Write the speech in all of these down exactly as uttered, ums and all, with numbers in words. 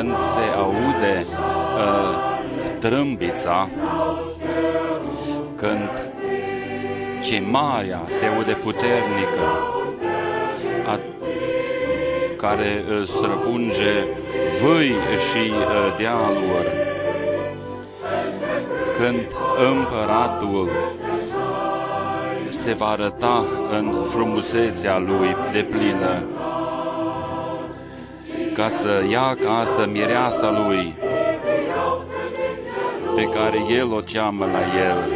când se aude uh, trâmbița, când chemarea se aude puternică, a, care uh, străpunge vâi și uh, dealuri, când împăratul se va arăta în frumusețea lui deplină, ca să ia acasă mireasa lui, pe care el o cheamă la el.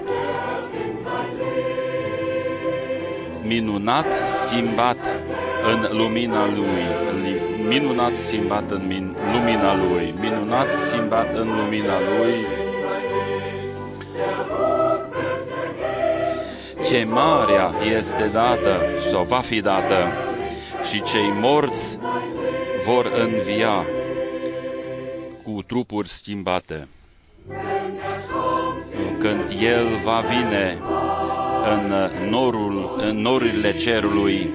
Minunat schimbat în lumina lui, minunat schimbat în min, lumina lui, minunat schimbat în lumina lui. Chemarea este dată sau va fi dată și cei morți vor învia cu trupuri schimbate. Când El va vine în, norul, în norurile cerului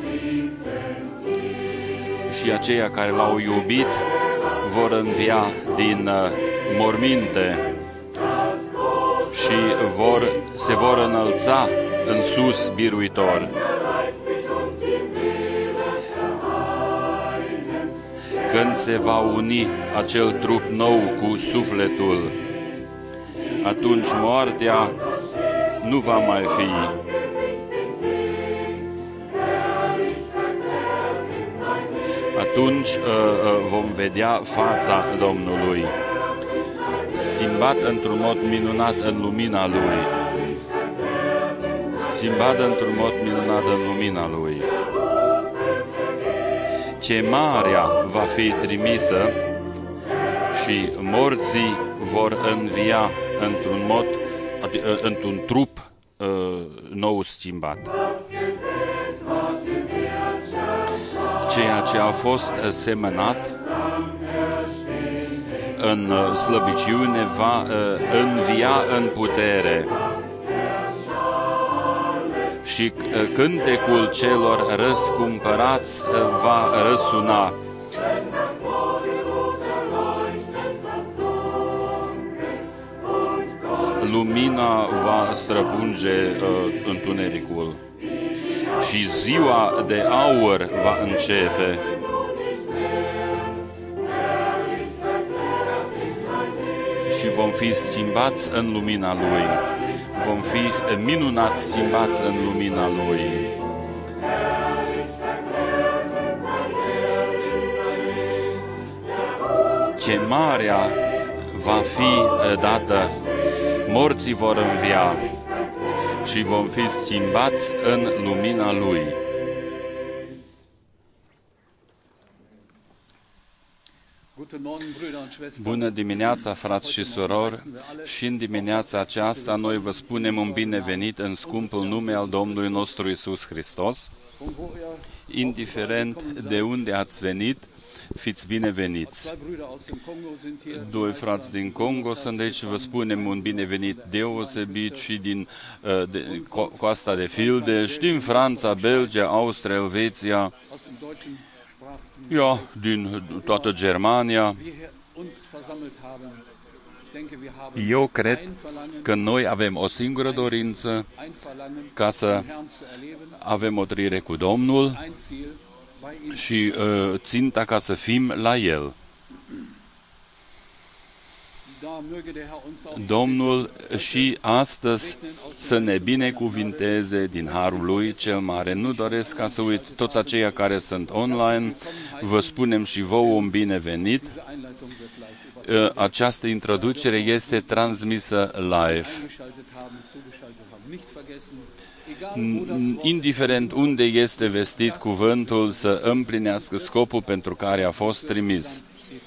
și aceia care L-au iubit vor învia din morminte și vor, se vor înălța în sus biruitor. Când se va uni acel trup nou cu sufletul, atunci moartea nu va mai fi. Atunci uh, uh, vom vedea fața Domnului, schimbat într-un mod minunat în lumina Lui. Schimbat într-un mod minunat în lumina Lui. Chemarea va fi trimisă și morții vor învia într-un mod, într-un trup uh, nou schimbat. Ceea ce a fost semănat în slăbiciune va uh, învia în putere. Și cântecul celor răscumpărați va răsuna. Lumina va străpunge uh, întunericul și ziua de aur va începe. Și vom fi schimbați în lumina Lui. Vom fi minunați schimbați în lumina Lui. Chemarea va fi dată, morții vor învia și vom fi schimbați în lumina Lui. Bună dimineața, frați și surori, și în dimineața aceasta noi vă spunem un binevenit în scumpul nume al Domnului nostru Iisus Hristos. Indiferent de unde ați venit, fiți bineveniți. Doi frați din Congo sunt aici, vă spunem un binevenit deosebit și din uh, de, co- Coasta de Filde, și din Franța, Belgia, Austria, Elveția, ja, din toată Germania. Eu cred că noi avem o singură dorință, ca să avem o trăire cu Domnul și uh, ținta ca să fim la El. Domnul și astăzi să ne binecuvinteze din harul Lui cel mare. Nu doresc ca să uit toți aceia care sunt online, vă spunem și vouă un binevenit. Această introducere este transmisă live. Indiferent unde este vestit cuvântul, să împlinească scopul pentru care a fost trimis.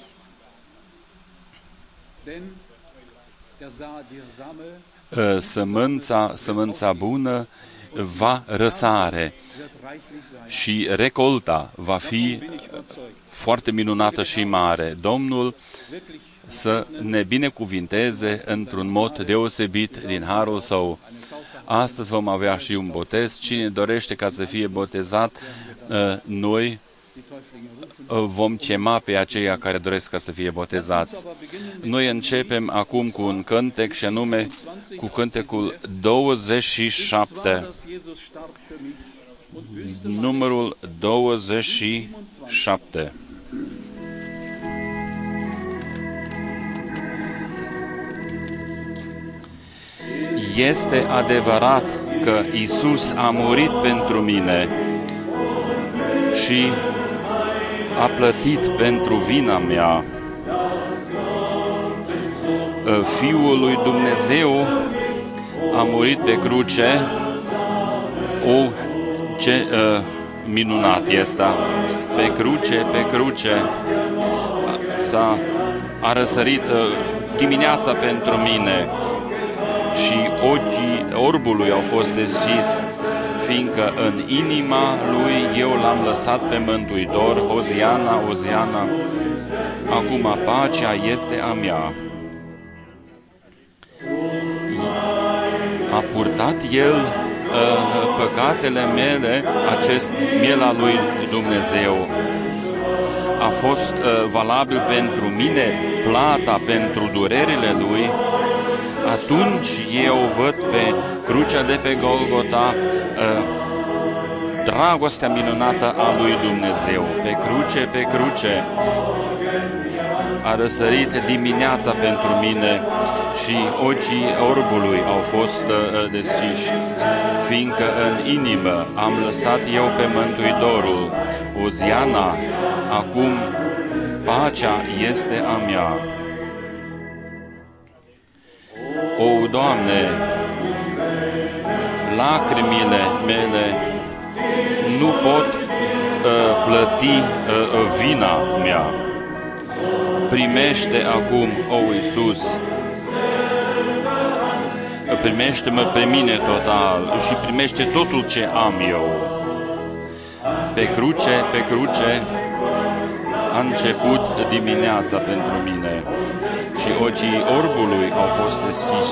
Sămânța, sămânța bună va răsare și recolta va fi foarte minunată și mare. Domnul să ne binecuvinteze într-un mod deosebit din harul Său. Astăzi vom avea și un botez. Cine dorește ca să fie botezat, noi vom chema pe aceia care doresc ca să fie botezați. Noi începem acum cu un cântec și anume cu cântecul douăzeci și șapte. Numărul douăzeci și șapte. Este adevărat că Iisus a murit pentru mine și a plătit pentru vina mea. Fiul lui Dumnezeu a murit pe cruce. O, ce uh, minunat este! Pe cruce, pe cruce s-a a răsărit uh, dimineața pentru mine și ochii orbului au fost deschis, fiindcă în inima lui eu l-am lăsat pe Mântuitor. Oziana, Oziana, acum pacea este a mea. A purtat el uh, păcatele mele, acest miel al lui Dumnezeu. A fost uh, valabil pentru mine plata pentru durerile lui. Atunci eu văd pe crucea de pe Golgota uh, dragostea minunată a lui Dumnezeu. Pe cruce, pe cruce a răsărit dimineața pentru mine și ochii orbului au fost uh, deschiși, fiindcă în inimă am lăsat eu pe Mântuitorul. Oziana, acum pacea este a mea. O, Doamne, lacrimile mele nu pot uh, plăti uh, vina mea. Primește acum, o Iisus, primește-mă pe mine total și primește totul ce am eu. Pe cruce, pe cruce a început dimineața pentru mine și ochii orbului au fost deschiși,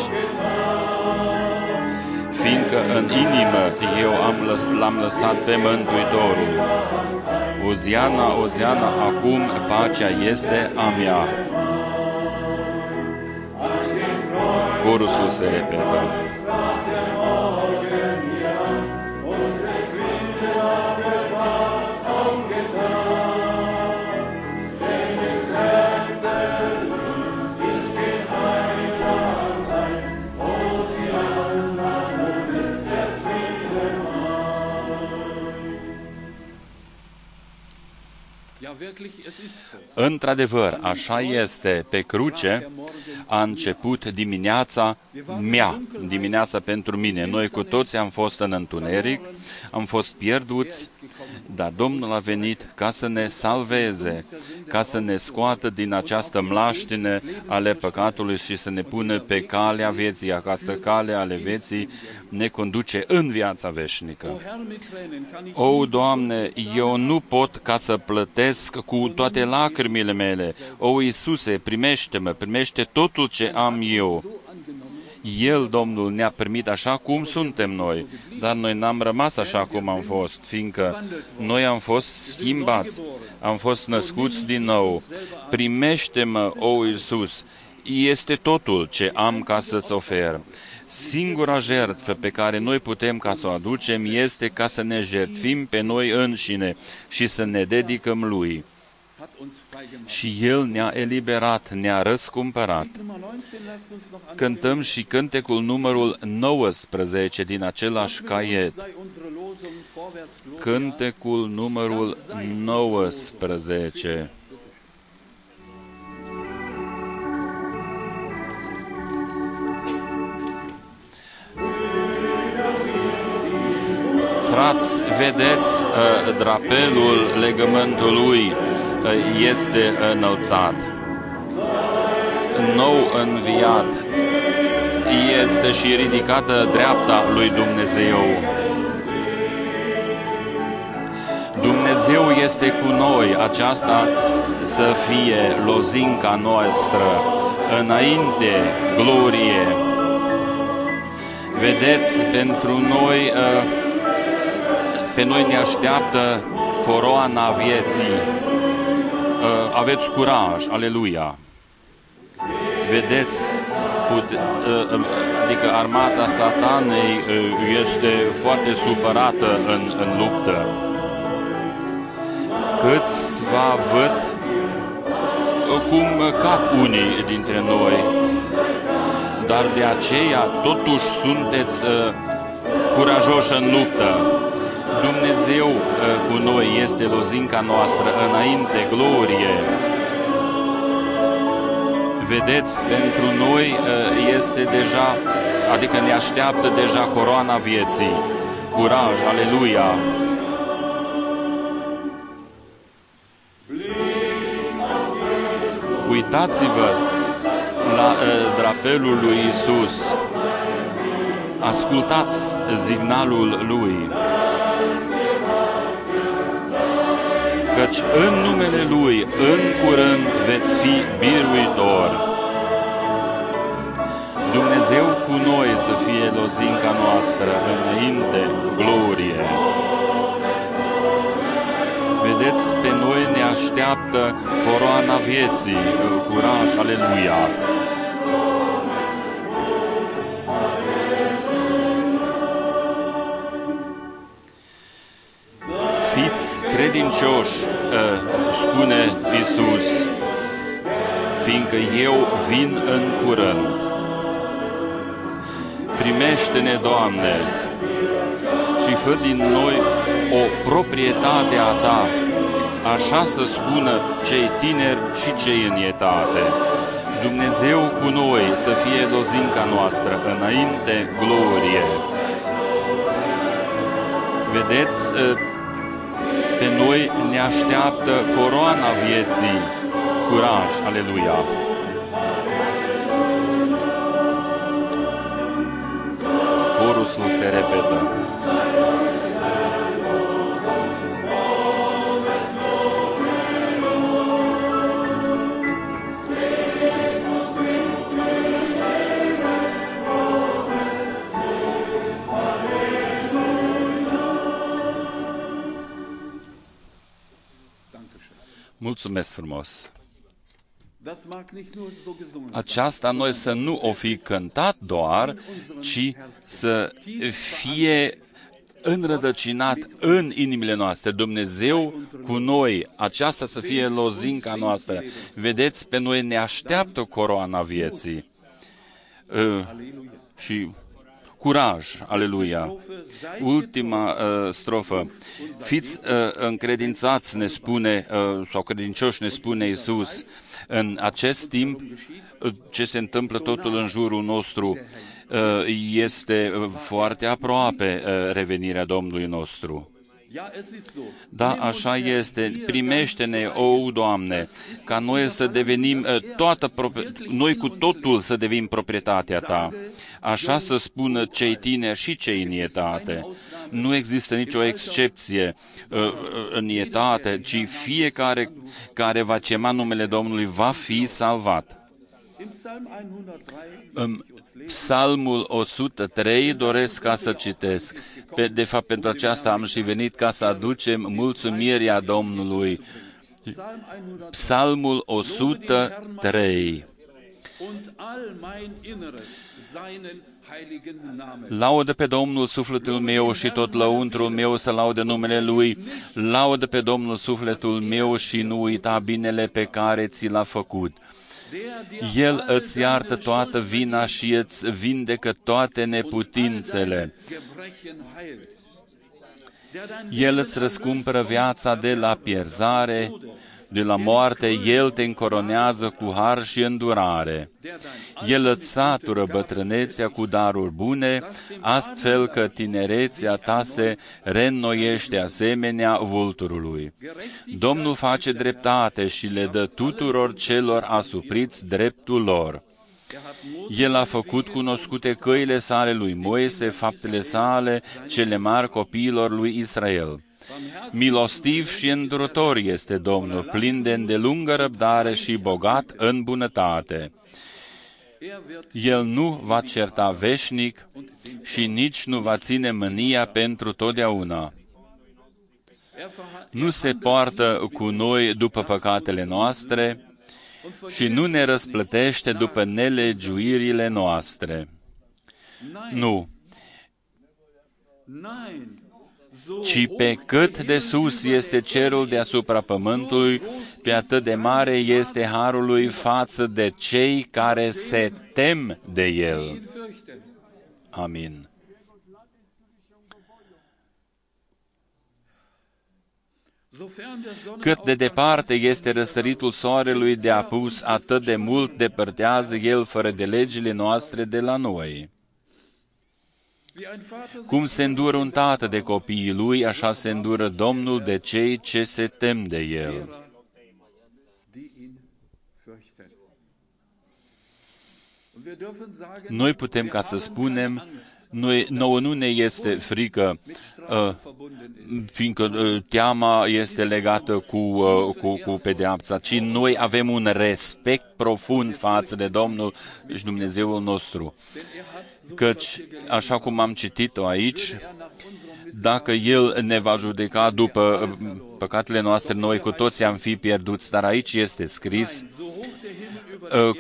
fiindcă în inimă eu am lăs- l-am lăsat pe Mântuitorul. Oziana, Oziana, acum pacea este a mea. Corusul se repetă. Într-adevăr, așa este, pe cruce a început dimineața mea, dimineața pentru mine. Noi cu toți am fost în întuneric, am fost pierduți, dar Domnul a venit ca să ne salveze, ca să ne scoată din această mlaștină ale păcatului și să ne pună pe calea vieții. Această cale ale vieții ne conduce în viața veșnică. O, Doamne, eu nu pot ca să plătesc cu toate lacrimile mele. O, Iisuse, primește-mă, primește totul ce am eu. El, Domnul, ne-a primit așa cum suntem noi, dar noi n-am rămas așa cum am fost, fiindcă noi am fost schimbați, am fost născuți din nou. Primește-mă, o Iisus, este totul ce am ca să-ți ofer. Singura jertfă pe care noi putem ca să o aducem este ca să ne jertfim pe noi înșine și să ne dedicăm Lui. Și El ne-a eliberat, ne-a răscumpărat. Cântăm și cântecul numărul nouăsprezece din același caiet. Cântecul numărul nouăsprezece. Frați, vedeți, drapelul legământului este înălțat, nou înviat, este și ridicată dreapta lui Dumnezeu. Dumnezeu este cu noi, aceasta să fie lozinca noastră, înainte glorie. Vedeți, pentru noi, pe noi ne așteaptă coroana vieții. aveți curaj, aleluia. Vedeți, put, adică armata satanei este foarte supărată în, în luptă. Câțiva văd cum cad unii dintre noi, dar de aceea totuși sunteți uh, curajoși în luptă. Dumnezeu uh, cu noi este lozinca noastră, înainte glorie. Vedeți, pentru noi uh, este deja, adică ne așteaptă deja coroana vieții. Curaj, aleluia! Uitați-vă la uh, drapelul lui Iisus. Ascultați signalul lui. Căci în numele lui, în curând, veți fi biruitori. Dumnezeu cu noi să fie lozinca noastră, înainte glorie. Vedeți, pe noi ne așteaptă coroana vieții, curaj, aleluia! Fiți credincioși, spune Iisus, fiindcă eu vin în curând. Primește-ne, Doamne, și fă din noi o proprietate a Ta, așa să spună cei tineri și cei în etate. Dumnezeu cu noi să fie lozinca noastră, înainte glorie. Vedeți, pe noi ne așteaptă coroana vieții. Curaj, aleluia! Corusul se repetă. Mulțumesc frumos! Aceasta noi să nu o fi cântat doar, ci să fie înrădăcinat în inimile noastre. Dumnezeu cu noi, aceasta să fie lozinca noastră. Vedeți, pe noi ne așteaptă coroana vieții. Uh, și curaj, aleluia. Ultima uh, strofă. Fiți uh, încredințați, ne spune, uh, sau credincioși, ne spune Iisus. În acest timp, ce se întâmplă totul în jurul nostru, este foarte aproape revenirea Domnului nostru. Da, așa este. Primește-ne, o, Doamne, ca noi să devenim toată, noi cu totul să devenim proprietatea Ta. Așa să spună cei tineri și cei în etate. Nu există nicio excepție în etate, ci fiecare care va chema numele Domnului va fi salvat. În Psalmul o sută trei doresc ca să citesc. Pe, de fapt, pentru aceasta am și venit ca să aducem mulțumirea Domnului. Psalmul o sută trei. Laudă pe Domnul sufletul meu și tot lăuntrul meu să laude numele Lui. Laudă pe Domnul sufletul meu și nu uita binele pe care ți l-a făcut. El îți iartă toată vina și îți vindecă toate neputințele. El îți răscumpără viața de la pierzare, de la moarte, El te încoronează cu har și îndurare. El îți satură bătrânețea cu daruri bune, astfel că tinerețea ta se reînnoiește asemenea vulturului. Domnul face dreptate și le dă tuturor celor asupriți dreptul lor. El a făcut cunoscute căile sale lui Moise, faptele sale, cele mari copiilor lui Israel. Milostiv și îndurător este Domnul, plin de îndelungă răbdare și bogat în bunătate. El nu va certa veșnic și nici nu va ține mânia pentru totdeauna. nu se poartă cu noi după păcatele noastre și nu ne răsplătește după nelegiuirile noastre. Nu, ci pe cât de sus este cerul deasupra pământului, pe atât de mare este harul lui față de cei care se tem de el. Amin. Cât de departe este răsăritul soarelui de apus, atât de mult depărtează el fără de legile noastre de la noi. Cum se îndură un tată de copiii lui, așa se îndură Domnul de cei ce se tem de el. Noi putem ca să spunem, noi, nouă nu ne este frică, uh, fiindcă uh, teama este legată cu, uh, cu, cu pedeapsa, ci noi avem un respect profund față de Domnul și Dumnezeul nostru. Căci, așa cum am citit-o aici, dacă El ne va judeca după păcatele noastre, noi cu toții am fi pierduți, dar aici este scris, uh,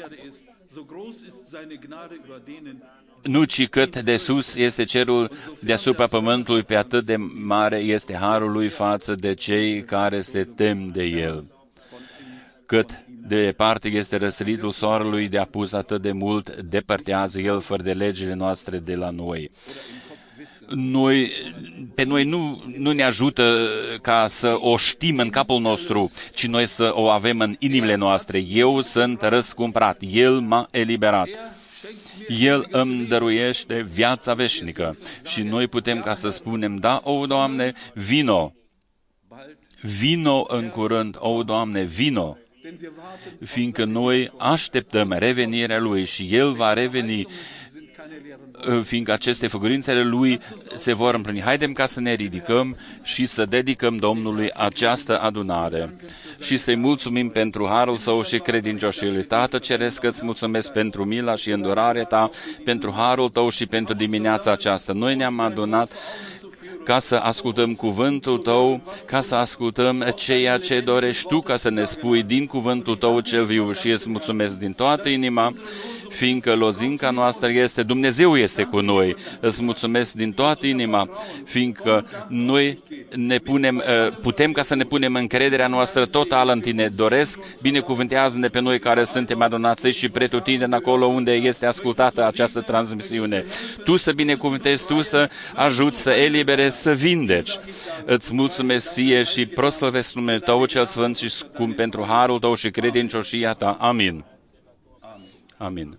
nu, ci cât de sus este cerul deasupra pământului, pe atât de mare este harul lui față de cei care se tem de el. Cât de departe este răsăritul soarelui de apus, atât de mult depărtează el fără de legile noastre de la noi. Noi, pe noi nu, nu ne ajută ca să o știm în capul nostru, ci noi să o avem în inimile noastre. Eu sunt răscumpărat, El m-a eliberat. El îmi dăruiește viața veșnică și noi putem ca să spunem, da, o, Doamne, vino, vino în curând, o, Doamne, vino, fiindcă noi așteptăm revenirea Lui și El va reveni, fiindcă aceste făgărințe ale Lui se vor împlini. Haidem ca să ne ridicăm și să dedicăm Domnului această adunare și să-i mulțumim pentru harul Său și credincioșii Lui. Tată Ceresc, îți mulțumesc pentru mila și îndurarea Ta, pentru harul Tău și pentru dimineața aceasta. Noi ne-am adunat ca să ascultăm cuvântul Tău, ca să ascultăm ceea ce dorești Tu ca să ne spui din cuvântul Tău cel viu și îți mulțumesc din toată inima, fiindcă lozinca noastră este, Dumnezeu este cu noi. Îți mulțumesc din toată inima, fiindcă noi ne punem, putem ca să ne punem încrederea noastră totală în Tine. Doresc, binecuvântează-ne pe noi care suntem adunați și pretutindeni acolo unde este ascultată această transmisiune. Tu să binecuvântezi, Tu să ajuți, să eliberezi, să vindeci. Îți mulțumesc Ție și proslăvesc numele Tău cel Sfânt și scump pentru harul Tău și credincioșia Ta. Amin. Amin.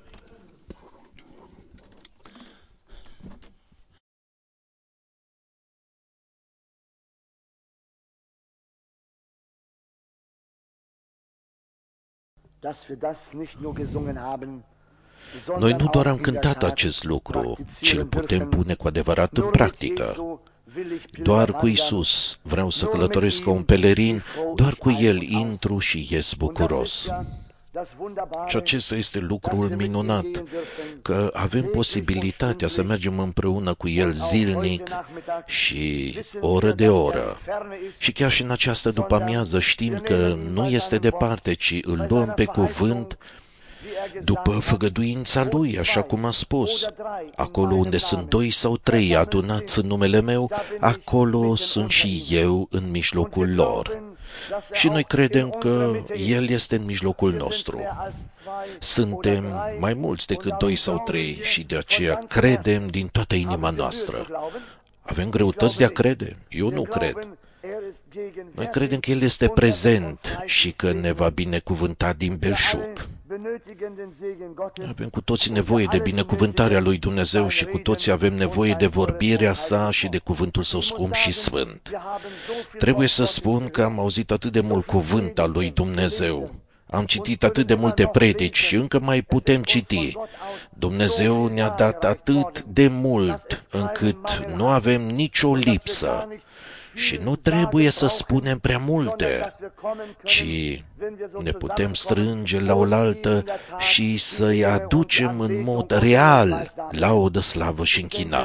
Noi nu doar am cântat acest lucru, ci îl putem pune cu adevărat în practică. Doar cu Isus vreau să călătoresc ca un pelerin, doar cu El intru și ies bucuros. Și acesta este lucrul minunat, că avem posibilitatea să mergem împreună cu El zilnic și oră de oră. Și chiar și în această după-amiază știm că nu este departe, ci îl luăm pe cuvânt după făgăduința Lui, așa cum a spus. Acolo unde sunt doi sau trei adunați în numele meu, acolo sunt și eu în mijlocul lor. Și noi credem că El este în mijlocul nostru. Suntem mai mulți decât doi sau trei și de aceea credem din toată inima noastră. Avem greutăți de a crede? Eu nu cred. Noi credem că El este prezent și că ne va binecuvânta din belșug. Avem cu toții nevoie de binecuvântarea lui Dumnezeu și cu toții avem nevoie de vorbirea sa și de cuvântul său scump și sfânt. Trebuie să spun că am auzit atât de mult cuvânt al lui Dumnezeu. Am citit atât de multe predici și încă mai putem citi. Dumnezeu ne-a dat atât de mult încât nu avem nicio lipsă. Și nu trebuie să spunem prea multe, ci ne putem strânge la oaltă și să-i aducem în mod real laudă, slavă și închinare.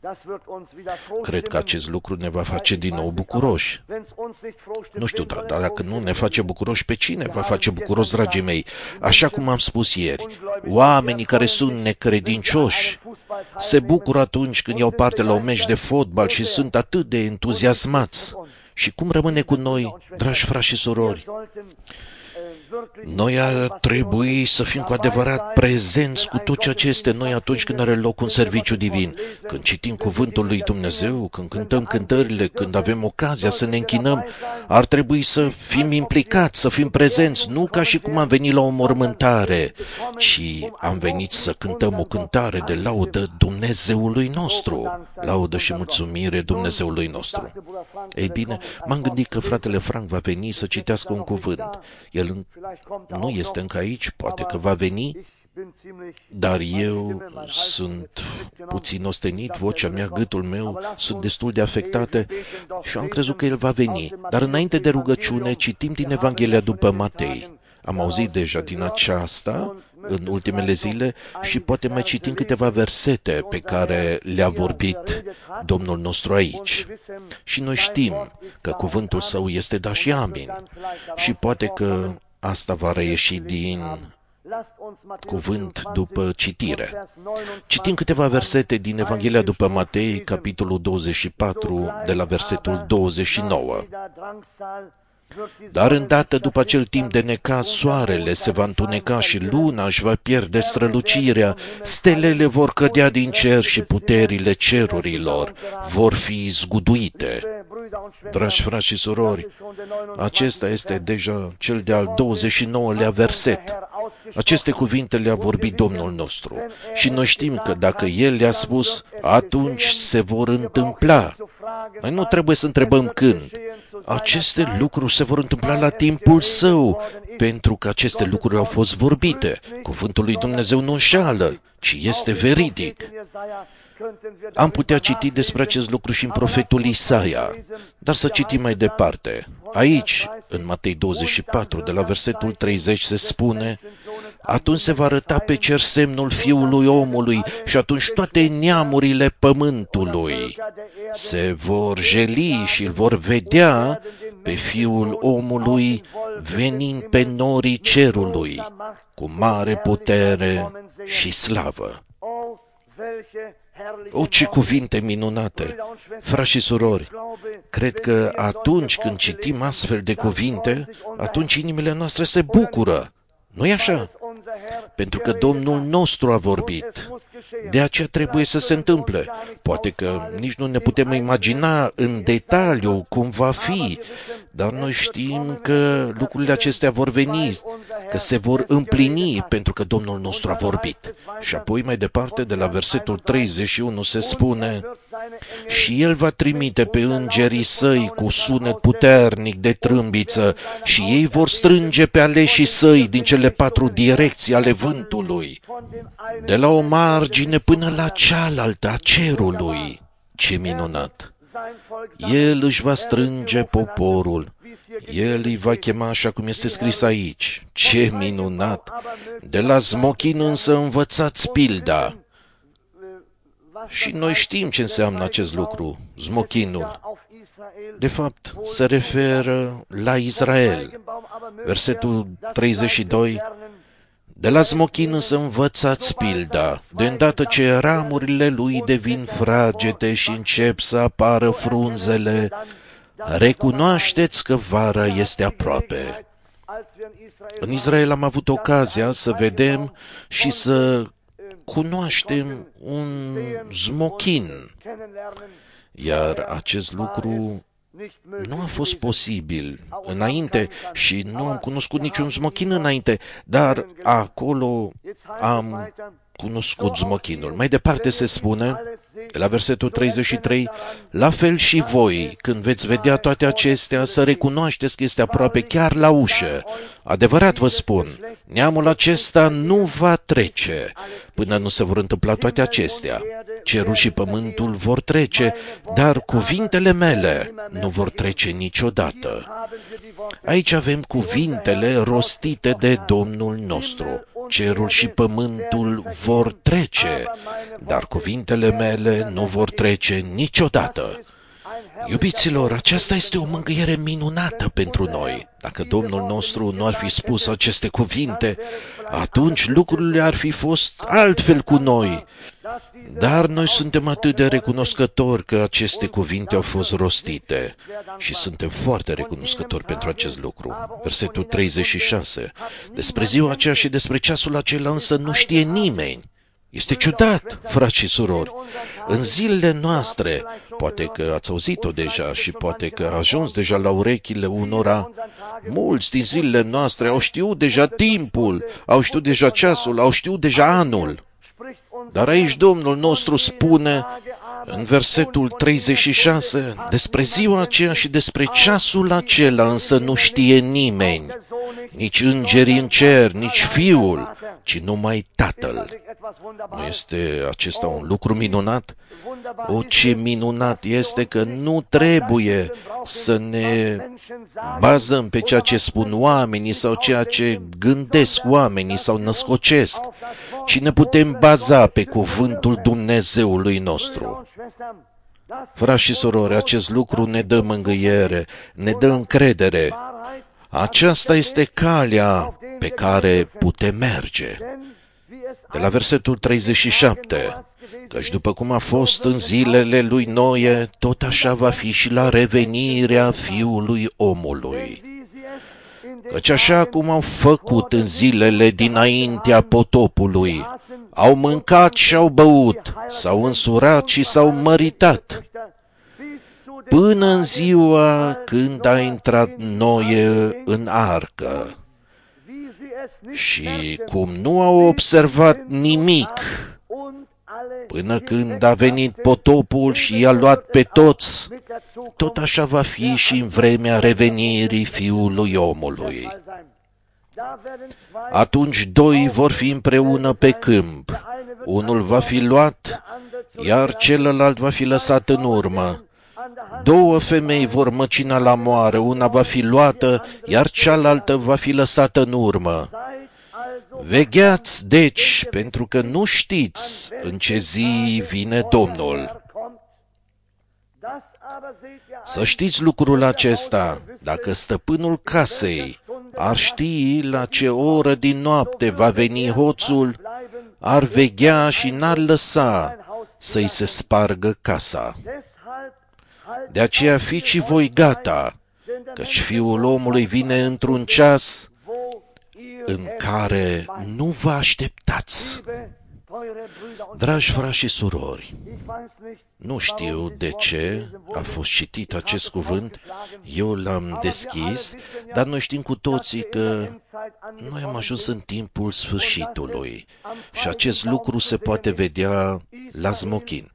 Cred că acest lucru ne va face din nou bucuroși. Nu știu, dar dacă nu ne face bucuroși, pe cine va face bucuros, dragii mei? Așa cum am spus ieri, oamenii care sunt necredincioși se bucură atunci când iau parte la un meci de fotbal și sunt atât de entuziasmați. Și cum rămâne cu noi, dragi frați și surori? Noi ar trebui să fim cu adevărat prezenți cu tot ceea ce este noi atunci când are loc un serviciu divin. Când citim cuvântul lui Dumnezeu, când cântăm cântările, când avem ocazia să ne închinăm, ar trebui să fim implicați, să fim prezenți, nu ca și cum am venit la o mormântare, ci am venit să cântăm o cântare de laudă Dumnezeului nostru, laudă și mulțumire Dumnezeului nostru. Ei bine, m-am gândit că fratele Frank va veni să citească un cuvânt. El nu este încă aici, poate că va veni, dar eu sunt puțin ostenit, vocea mea, gâtul meu sunt destul de afectate și am crezut că el va veni. Dar înainte de rugăciune, citim din Evanghelia după Matei. Am auzit deja din aceasta în ultimele zile și poate mai citim câteva versete pe care le-a vorbit Domnul nostru aici. Și noi știm că cuvântul său este da și amin. Și poate că asta va reieși din cuvânt după citire. Citim câteva versete din Evanghelia după Matei, capitolul douăzeci și patru, de la versetul douăzeci și nouă. Dar îndată după acel timp de necaz, soarele se va întuneca și luna își va pierde strălucirea, stelele vor cădea din cer și puterile cerurilor vor fi zguduite. Dragi frați și surori, acesta este deja cel de-al douăzeci și nouălea verset. Aceste cuvinte le-a vorbit Domnul nostru și noi știm că dacă El le-a spus, atunci se vor întâmpla. Noi nu trebuie să întrebăm când. Aceste lucruri se vor întâmpla la timpul Său, pentru că aceste lucruri au fost vorbite. Cuvântul lui Dumnezeu nu înșeală, ci este veridic. Am putea citi despre acest lucru și în profetul Isaia, dar să citim mai departe. Aici, în Matei douăzeci și patru, de la versetul treizeci, se spune: atunci se va arăta pe cer semnul Fiului omului și atunci toate neamurile pământului se vor jeli și îl vor vedea pe Fiul omului venind pe norii cerului cu mare putere și slavă. O, ce cuvinte minunate! Frați și surori, cred că atunci când citim astfel de cuvinte, atunci inimile noastre se bucură. Nu-i așa? Pentru că Domnul nostru a vorbit. De aceea trebuie să se întâmple. Poate că nici nu ne putem imagina în detaliu cum va fi, dar noi știm că lucrurile acestea vor veni, că se vor împlini pentru că Domnul nostru a vorbit. Și apoi mai departe, de la versetul treizeci și unu se spune: și El va trimite pe îngerii Săi cu sunet puternic de trâmbiță și ei vor strânge pe aleșii Săi din cele patru direcții ale vântului, de la o margine până la cealaltă a cerului. Ce minunat! El își va strânge poporul. El îi va chema așa cum este scris aici. Ce minunat! De la smochin însă învățați pilda. Și noi știm ce înseamnă acest lucru, smochinul. De fapt, se referă la Israel. Versetul treizeci și doi: de la smochin însă învățați pilda, de îndată ce ramurile lui devin fragede și încep să apară frunzele, recunoașteți că vara este aproape. În Israel am avut ocazia să vedem și să cunoaștem un smochin, iar acest lucru nu a fost posibil înainte și nu am cunoscut niciun smochin înainte, dar acolo am cunoscut smochinul. Mai departe se spune, la versetul treizeci și trei, la fel și voi, când veți vedea toate acestea, să recunoașteți că este aproape chiar la ușă. Adevărat vă spun, neamul acesta nu va trece până nu se vor întâmpla toate acestea. Cerul și pământul vor trece, dar cuvintele mele nu vor trece niciodată. Aici avem cuvintele rostite de Domnul nostru. cerul și pământul vor trece, dar cuvintele mele nu vor trece niciodată. Iubiților, aceasta este o mângâiere minunată pentru noi. Dacă Domnul nostru nu ar fi spus aceste cuvinte, atunci lucrurile ar fi fost altfel cu noi. Dar noi suntem atât de recunoscători că aceste cuvinte au fost rostite și suntem foarte recunoscători pentru acest lucru. Versetul treizeci și șase. Despre ziua aceea și despre ceasul acela însă nu știe nimeni. Este ciudat, frați și surori. În zilele noastre, poate că ați auzit-o deja și poate că a ajuns deja la urechile unora, mulți din zilele noastre au știut deja timpul, au știut deja ceasul, au știut deja anul. Dar aici Domnul nostru spune, în versetul treizeci și șase, despre ziua aceea și despre ceasul acela însă nu știe nimeni, nici îngerii în cer, nici Fiul, ci numai Tatăl. Nu este acesta un lucru minunat? O, ce minunat este că nu trebuie să ne bazăm pe ceea ce spun oamenii sau ceea ce gândesc oamenii sau născocesc, ci ne putem baza pe cuvântul Dumnezeului nostru. Frați și surori, acest lucru ne dă mângâiere, ne dă încredere. Aceasta este calea pe care putem merge. De la versetul treizeci și șapte, căci după cum a fost în zilele lui Noe, tot așa va fi și la revenirea Fiului omului. Căci așa cum au făcut în zilele dinaintea potopului, au mâncat și au băut, s-au însurat și s-au măritat, până în ziua când a intrat Noe în arcă. Și cum nu au observat nimic, până când a venit potopul și i-a luat pe toți, tot așa va fi și în vremea revenirii Fiului omului. Atunci doi vor fi împreună pe câmp, unul va fi luat, iar celălalt va fi lăsat în urmă. Două femei vor măcina la moară, una va fi luată, iar cealaltă va fi lăsată în urmă. Vegheați, deci, pentru că nu știți în ce zi vine Domnul. Să știți lucrul acesta, dacă stăpânul casei ar ști la ce oră din noapte va veni hoțul, ar veghea și n-ar lăsa să-i se spargă casa. De aceea fiți și voi gata, căci Fiul omului vine într-un ceas în care nu vă așteptați. Dragi frați și surori, nu știu de ce a fost citit acest cuvânt, eu l-am deschis, dar noi știm cu toții că noi am ajuns în timpul sfârșitului și acest lucru se poate vedea la Smochin.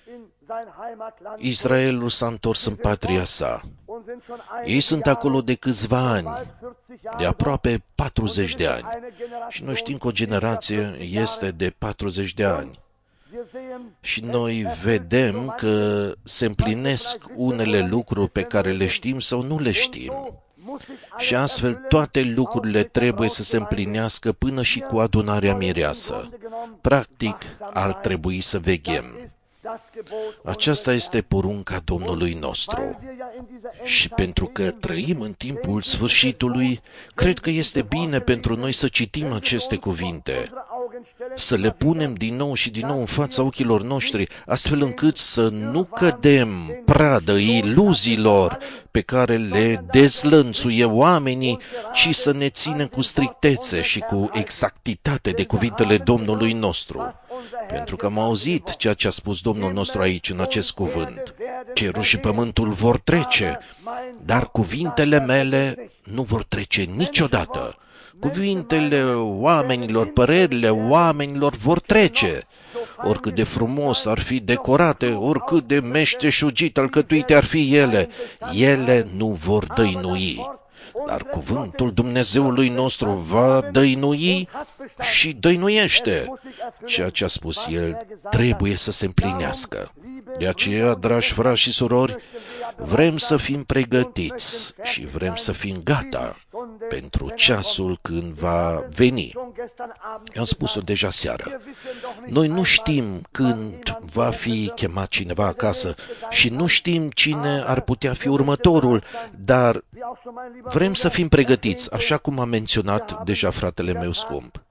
Israelul s-a întors în patria sa. Ei sunt acolo de câțiva ani, de aproape patruzeci de ani. Și noi știm că o generație este de patruzeci de ani. Și noi vedem că se împlinesc unele lucruri pe care le știm sau nu le știm. Și astfel toate lucrurile trebuie să se împlinească până și cu adunarea mireasă. Practic, ar trebui să veghem. Aceasta este porunca Domnului nostru. Și pentru că trăim în timpul sfârșitului, cred că este bine pentru noi să citim aceste cuvinte, să le punem din nou și din nou în fața ochilor noștri, astfel încât să nu cădem pradă iluziilor pe care le dezlănțuie oamenii, ci să ne ținem cu strictețe și cu exactitate de cuvintele Domnului nostru. Pentru că am auzit ceea ce a spus Domnul nostru aici, în acest cuvânt. Cerul și pământul vor trece, dar cuvintele mele nu vor trece niciodată. Cuvintele oamenilor, părerile oamenilor vor trece. Oricât de frumos ar fi decorate, oricât de meșteșugit alcătuite ar fi ele, ele nu vor dăinui. Dar cuvântul Dumnezeului nostru va dăinui și dăinuiește. Ceea ce a spus El trebuie să se împlinească. De aceea, dragi frați și surori, vrem să fim pregătiți și vrem să fim gata pentru ceasul când va veni. Eu am spus-o deja seară. Noi nu știm când va fi chemat cineva acasă și nu știm cine ar putea fi următorul, dar vrem să fim pregătiți, așa cum a menționat deja fratele meu scump.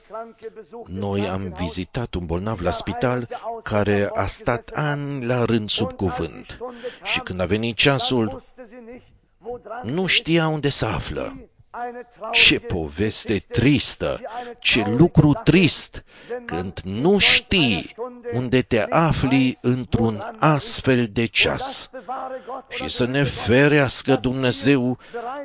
Noi am vizitat un bolnav la spital care a stat ani la rând sub cuvânt și când a venit ceasul, nu știa unde se află. Ce poveste tristă, ce lucru trist, când nu știi unde te afli într-un astfel de ceas. Și să ne ferească Dumnezeu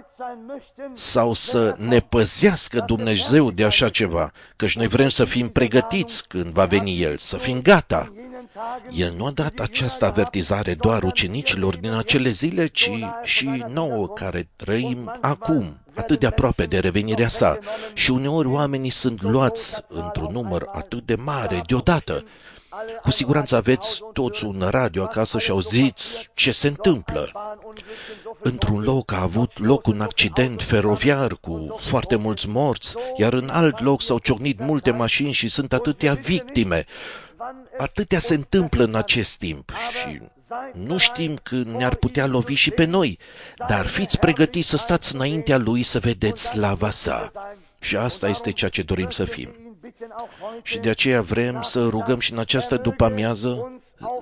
sau să ne păzească Dumnezeu de așa ceva, căci noi vrem să fim pregătiți când va veni El, să fim gata. El nu a dat această avertizare doar ucenicilor din acele zile, ci și nouă care trăim acum, atât de aproape de revenirea sa. Și uneori oamenii sunt luați într-un număr atât de mare deodată. Cu siguranță aveți toți un radio acasă și auziți ce se întâmplă. Într-un loc a avut loc un accident feroviar cu foarte mulți morți, iar în alt loc s-au ciocnit multe mașini și sunt atâtea victime. Atâtea se întâmplă în acest timp și nu știm când ne-ar putea lovi și pe noi, dar fiți pregătiți să stați înaintea Lui să vedeți slava sa. Și asta este ceea ce dorim să fim. Și de aceea vrem să rugăm și în această după-amiază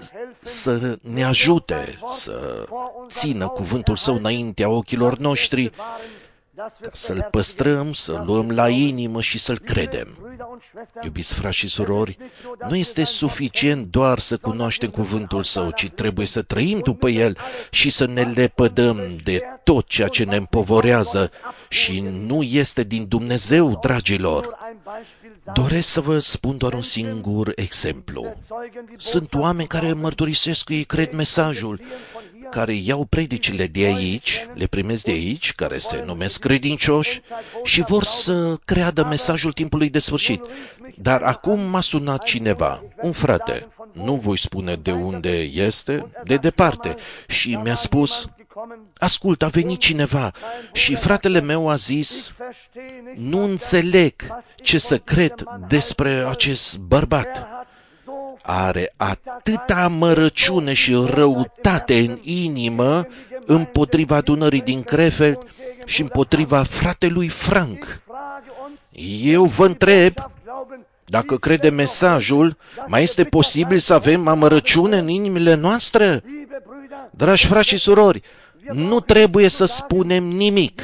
să ne ajute să țină cuvântul Său înaintea ochilor noștri, ca să-L păstrăm, să-L luăm la inimă și să-L credem. Iubiți frați și surori, nu este suficient doar să cunoaștem cuvântul Său, ci trebuie să trăim după El și să ne lepădăm de tot ceea ce ne împovorează și nu este din Dumnezeu, dragilor. Doresc să vă spun doar un singur exemplu. Sunt oameni care mărturisesc că ei cred mesajul, care iau predicile de aici, le primesc de aici, care se numesc credincioși și vor să creadă mesajul timpului de sfârșit. Dar acum m-a sunat cineva, un frate, nu voi spune de unde este, de departe, și mi-a spus: ascult, a venit cineva și fratele meu a zis: nu înțeleg ce să cred despre acest bărbat. Are atâta amărăciune și răutate în inimă împotriva adunării din Krefeld și împotriva fratelui Frank. Eu vă întreb, dacă crede mesajul, mai este posibil să avem amărăciune în inimile noastre? Dragi frați și surori, nu trebuie să spunem nimic.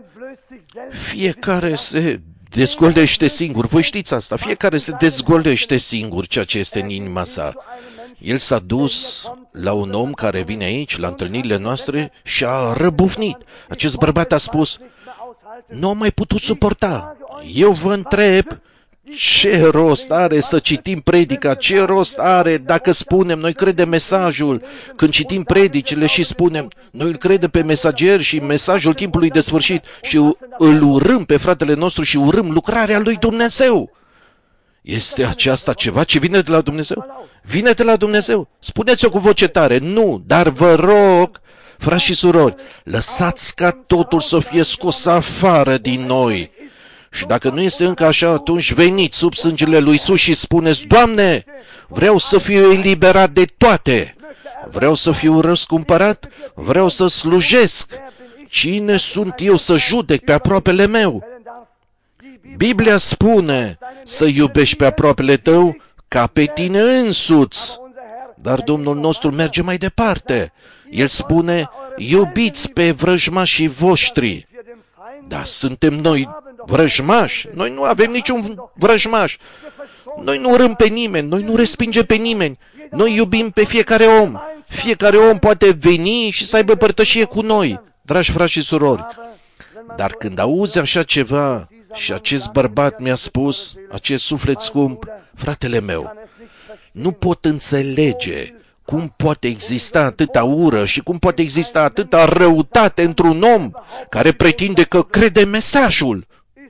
Fiecare se dezgolește singur. Voi știți asta. Fiecare se dezgolește singur ceea ce este în inima sa. El s-a dus la un om care vine aici, la întâlnirile noastre, și a răbufnit. Acest bărbat a spus: nu am mai putut suporta. Eu vă întreb, ce rost are să citim predica? Ce rost are dacă spunem, noi credem mesajul, când citim predicile și spunem, noi îl credem pe mesager și mesajul timpului de sfârșit și îl urâm pe fratele nostru și urâm lucrarea lui Dumnezeu? Este aceasta ceva ce vine de la Dumnezeu? Vine de la Dumnezeu. Spuneți-o cu voce tare. Nu, dar vă rog, frați și surori, lăsați ca totul să fie scos afară din noi. Și dacă nu este încă așa, atunci veniți sub sângele lui Iisus și spuneți: Doamne, vreau să fiu eliberat de toate. Vreau să fiu răscumpărat, vreau să slujesc. Cine sunt eu să judec pe aproapele meu? Biblia spune să iubești pe aproapele tău ca pe tine însuți. Dar Domnul nostru merge mai departe. El spune: iubiți pe vrăjmașii voștri. Dar suntem noi vrăjmași? Noi nu avem niciun vrăjmaș. Noi nu urâm pe nimeni, noi nu respingem pe nimeni. Noi iubim pe fiecare om. Fiecare om poate veni și să aibă părtășie cu noi, dragi frați și surori. Dar când auzi așa ceva și acest bărbat mi-a spus, acest suflet scump, fratele meu, nu pot înțelege cum poate exista atâta ură și cum poate exista atâta răutate într-un om care pretinde că crede mesajul.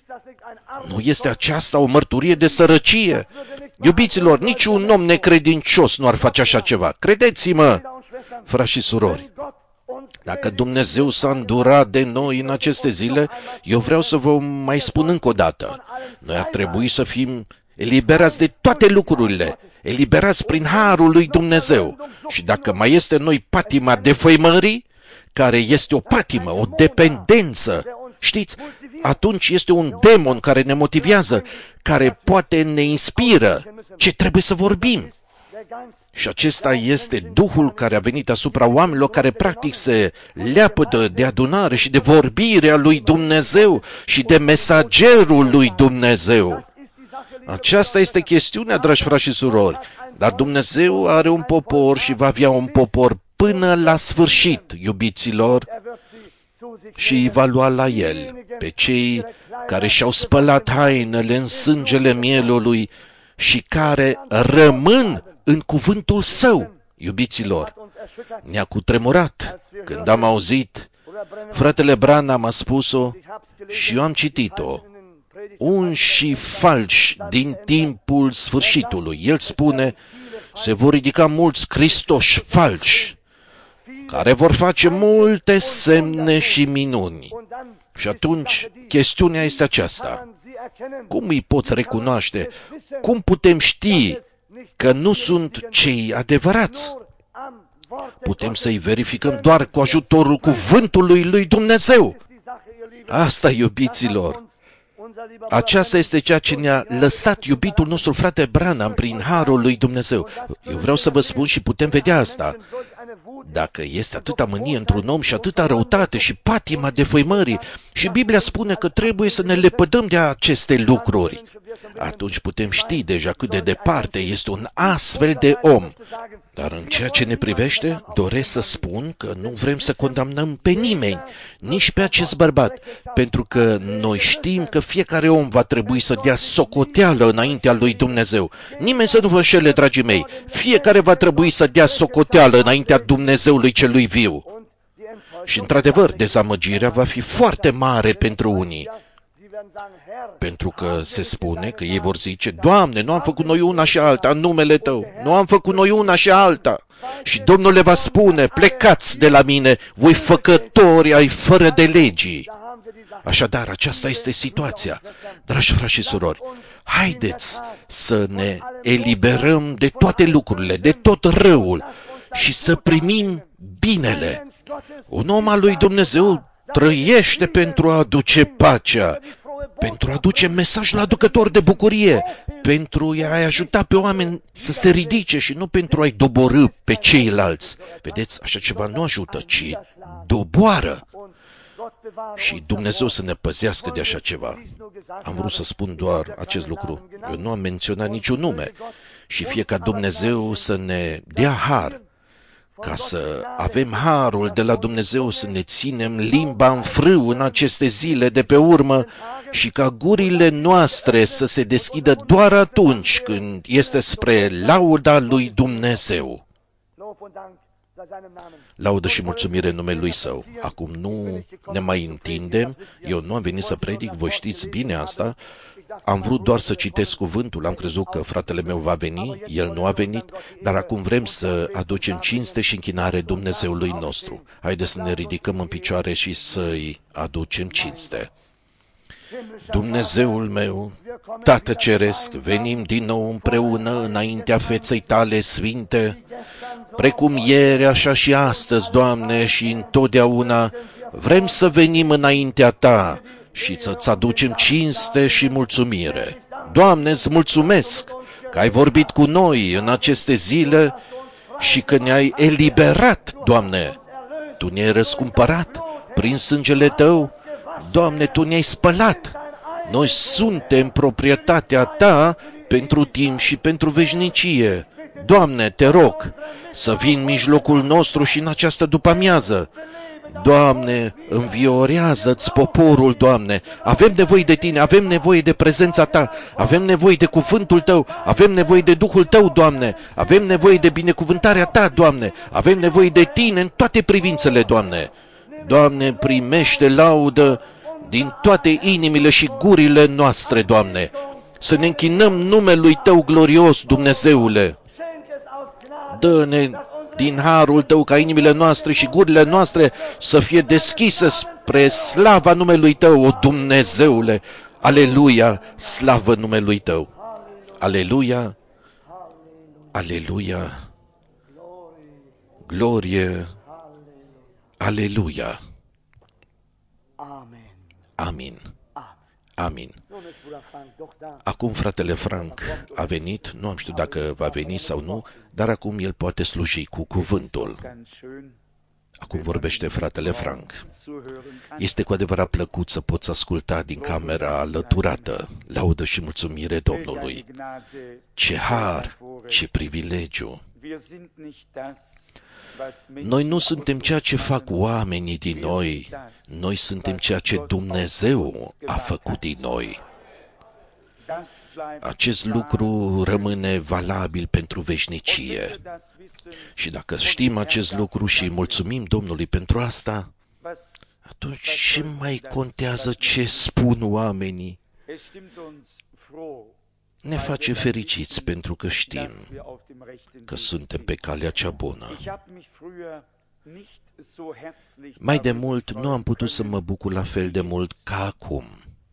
Nu este aceasta o mărturie de sărăcie? Iubiților, niciun om necredincios nu ar face așa ceva. Credeți-mă, frați și surori. Dacă Dumnezeu s-a îndurat de noi în aceste zile, eu vreau să vă mai spun încă o dată. Noi ar trebui să fim eliberați de toate lucrurile, eliberați prin harul lui Dumnezeu. Și dacă mai este în noi patima defăimării, care este o patimă, o dependență, știți, atunci este un demon care ne motivează, care poate ne inspiră ce trebuie să vorbim. Și acesta este Duhul care a venit asupra oamenilor care practic se leapădă de adunare și de vorbirea lui Dumnezeu și de mesagerul lui Dumnezeu. Aceasta este chestiunea, dragi frați și surori. Dar Dumnezeu are un popor și va avea un popor până la sfârșit, iubiților, și îi va lua la el pe cei care și-au spălat hainele în sângele mielului și care rămân în cuvântul său, iubiților. Ne-a cutremurat când am auzit, fratele Branham a spus-o și eu am citit-o, unși falși din timpul sfârșitului. El spune, se vor ridica mulți Hristoși falși, care vor face multe semne și minuni. Și atunci, chestiunea este aceasta. Cum îi poți recunoaște? Cum putem ști că nu sunt cei adevărați? Putem să-i verificăm doar cu ajutorul cuvântului lui Dumnezeu. Asta, iubiților. Aceasta este ceea ce ne-a lăsat iubitul nostru frate Branham prin harul lui Dumnezeu. Eu vreau să vă spun și putem vedea asta. Dacă este atâta mânie într-un om și atâta răutate și patima defăimării și Biblia spune că trebuie să ne lepădăm de aceste lucruri, atunci putem ști deja cât de departe este un astfel de om. Dar în ceea ce ne privește, doresc să spun că nu vrem să condamnăm pe nimeni, nici pe acest bărbat, pentru că noi știm că fiecare om va trebui să dea socoteală înaintea lui Dumnezeu. Nimeni să nu vă înșele, dragii mei, fiecare va trebui să dea socoteală înaintea Dumnezeului celui viu. Și într-adevăr, dezamăgirea va fi foarte mare pentru unii. Pentru că se spune că ei vor zice, Doamne, nu am făcut noi una și alta în numele Tău, nu am făcut noi una și alta. Și Domnul le va spune, plecați de la mine, voi făcători ai fără de legii. Așadar, aceasta este situația. Dragi frați și surori, haideți să ne eliberăm de toate lucrurile, de tot răul și să primim binele. Un om al lui Dumnezeu trăiește pentru a aduce pacea, pentru a aduce mesajul aducător de bucurie, pentru a-i ajuta pe oameni să se ridice și nu pentru a-i doborî pe ceilalți. Vedeți, așa ceva nu ajută, ci doboară. Și Dumnezeu să ne păzească de așa ceva. Am vrut să spun doar acest lucru. Eu nu am menționat niciun nume. Și fie ca Dumnezeu să ne dea har, ca să avem harul de la Dumnezeu să ne ținem limba în frâu în aceste zile de pe urmă și ca gurile noastre să se deschidă doar atunci când este spre lauda lui Dumnezeu. Laudă și mulțumire în numele Lui Său. Acum nu ne mai întindem, eu nu am venit să predic, voi știți bine asta. Am vrut doar să citesc cuvântul, am crezut că fratele meu va veni, el nu a venit, dar acum vrem să aducem cinste și închinare Dumnezeului nostru. Haideți să ne ridicăm în picioare și să-i aducem cinste. Dumnezeul meu, Tată Ceresc, venim din nou împreună înaintea feței Tale sfinte, precum ieri, așa și astăzi, Doamne, și întotdeauna vrem să venim înaintea Ta și să-ți aducem cinste și mulțumire. Doamne, îți mulțumesc că ai vorbit cu noi în aceste zile și că ne-ai eliberat, Doamne. Tu ne-ai răscumpărat prin sângele Tău. Doamne, Tu ne-ai spălat. Noi suntem proprietatea Ta pentru timp și pentru veșnicie. Doamne, Te rog să vii în mijlocul nostru și în această după-amiază. Doamne, înviorează-ți poporul, Doamne. Avem nevoie de Tine, avem nevoie de prezența Ta, avem nevoie de cuvântul Tău, avem nevoie de Duhul Tău, Doamne. Avem nevoie de binecuvântarea Ta, Doamne. Avem nevoie de Tine în toate privințele, Doamne. Doamne, primește laudă din toate inimile și gurile noastre, Doamne. Să ne închinăm numelui Tău glorios, Dumnezeule. Dă-ne din harul Tău ca inimile noastre și gurile noastre să fie deschise spre slava numelui Tău, o Dumnezeule. Aleluia, slavă numelui Tău. Aleluia, aleluia, glorie, aleluia. Amin. Amin. Acum fratele Frank a venit, nu am știut dacă va veni sau nu, dar acum el poate sluji cu cuvântul. Acum vorbește fratele Frank. Este cu adevărat plăcut să poți asculta din camera alăturată. Laudă și mulțumire Domnului. Ce har, ce privilegiu! Noi nu suntem ceea ce fac oamenii din noi, noi suntem ceea ce Dumnezeu a făcut din noi. Acest lucru rămâne valabil pentru veșnicie. Și dacă știm acest lucru și mulțumim Domnului pentru asta, atunci ce mai contează ce spun oamenii? Ne face fericiți pentru că știm că suntem pe calea cea bună. Mai de mult nu am putut să mă bucur la fel de mult ca acum.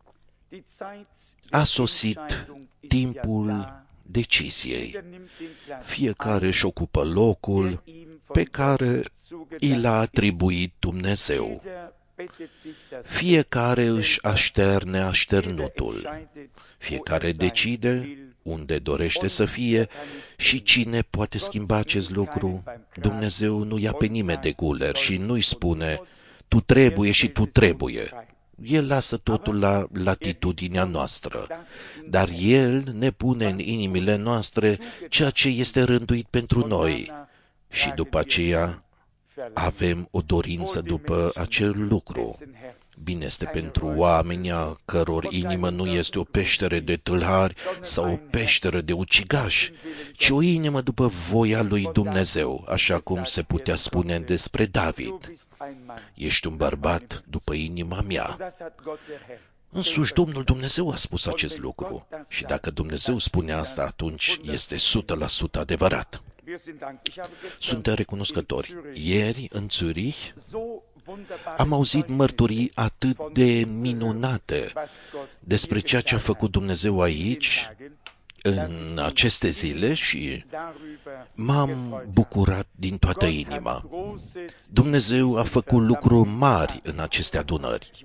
A sosit timpul deciziei. Fiecare își ocupă locul pe care i l-a atribuit Dumnezeu. Fiecare își așterne așternutul. Fiecare decide unde dorește să fie și cine poate schimba acest lucru. Dumnezeu nu ia pe nimeni de guler și nu-i spune, tu trebuie și tu trebuie. El lasă totul la latitudinea noastră, dar El ne pune în inimile noastre ceea ce este rânduit pentru noi și după aceea avem o dorință după acel lucru. Bine este pentru oamenii a căror inimă nu este o peșteră de tâlhari sau o peșteră de ucigași, ci o inimă după voia lui Dumnezeu, așa cum se putea spune despre David. Ești un bărbat după inima mea. Însuși Domnul Dumnezeu a spus acest lucru și dacă Dumnezeu spune asta, atunci este o sută la sută adevărat. Suntem recunoscători. Ieri, în Zurich, am auzit mărturii atât de minunate despre ceea ce a făcut Dumnezeu aici, în aceste zile, și m-am bucurat din toată inima. Dumnezeu a făcut lucruri mari în aceste adunări.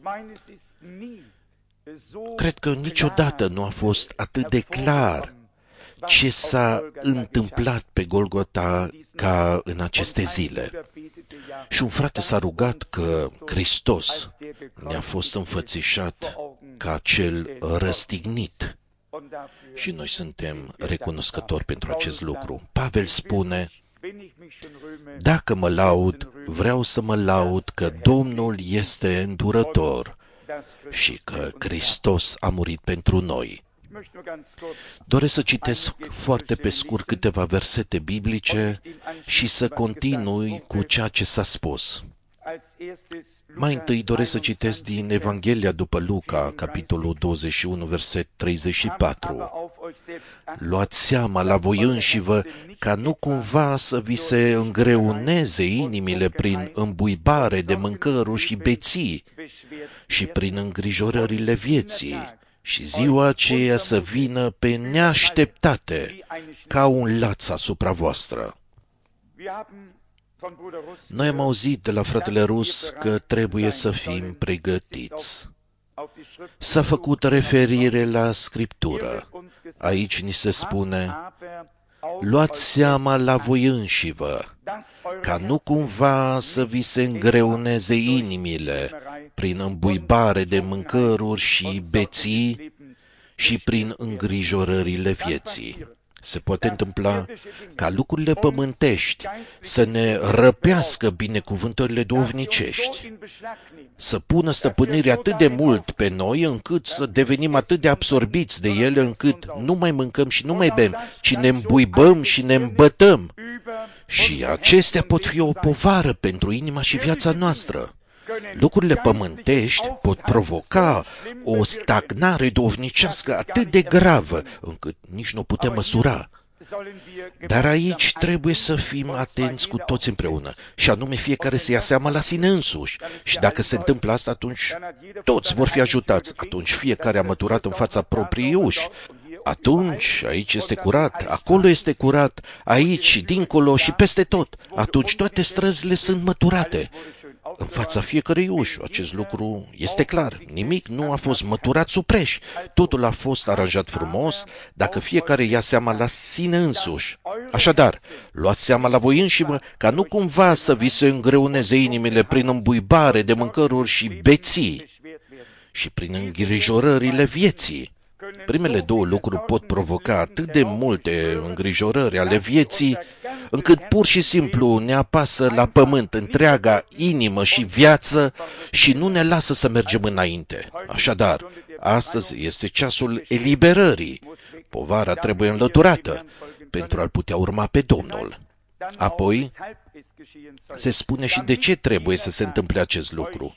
Cred că niciodată nu a fost atât de clar ce s-a întâmplat pe Golgota ca în aceste zile. Și un frate s-a rugat că Hristos ne-a fost înfățișat ca cel răstignit. Și noi suntem recunoscători pentru acest lucru. Pavel spune, dacă mă laud, vreau să mă laud că Domnul este îndurător și că Hristos a murit pentru noi. Doresc să citesc foarte pe scurt câteva versete biblice și să continui cu ceea ce s-a spus. Mai întâi doresc să citesc din Evanghelia după Luca, capitolul douăzeci și unu, verset treizeci și patru. Luați seama la voi înșivă ca nu cumva să vi se îngreuneze inimile prin îmbuibare de mâncăruri și beții și prin îngrijorările vieții, și ziua aceea să vină pe neașteptate ca un laț asupra voastră. Noi am auzit de la fratele Rus că trebuie să fim pregătiți. S-a făcut referire la Scriptură. Aici ni se spune, luați seama la voi înșivă, ca nu cumva să vi se îngreuneze inimile prin îmbuibare de mâncăruri și beții și prin îngrijorările vieții. Se poate întâmpla ca lucrurile pământești să ne răpească binecuvântările duhovnicești, să pună stăpânire atât de mult pe noi încât să devenim atât de absorbiți de ele încât nu mai mâncăm și nu mai bem, ci ne îmbuibăm și ne îmbătăm. Și acestea pot fi o povară pentru inima și viața noastră. Lucrurile pământești pot provoca o stagnare duhovnicească atât de gravă, încât nici nu putem măsura. Dar aici trebuie să fim atenți cu toți împreună, și anume fiecare să ia seama la sine însuși. Și dacă se întâmplă asta, atunci toți vor fi ajutați. Atunci fiecare a măturat în fața propriei uși. Atunci aici este curat, acolo este curat, aici, dincolo și peste tot. Atunci toate străzile sunt măturate. În fața fiecărei uși, acest lucru este clar. Nimic nu a fost măturat sub preș. Totul a fost aranjat frumos, dacă fiecare ia seama la sine însuși. Așadar, luați seama la voi înșivă, ca nu cumva să vi se îngreuneze inimile prin îmbuibare de mâncăruri și beții și prin îngrijorările vieții. Primele două lucruri pot provoca atât de multe îngrijorări ale vieții, încât pur și simplu ne apasă la pământ întreaga inimă și viață și nu ne lasă să mergem înainte. Așadar, astăzi este ceasul eliberării. Povara trebuie înlăturată pentru a-L putea urma pe Domnul. Apoi, se spune și de ce trebuie să se întâmple acest lucru.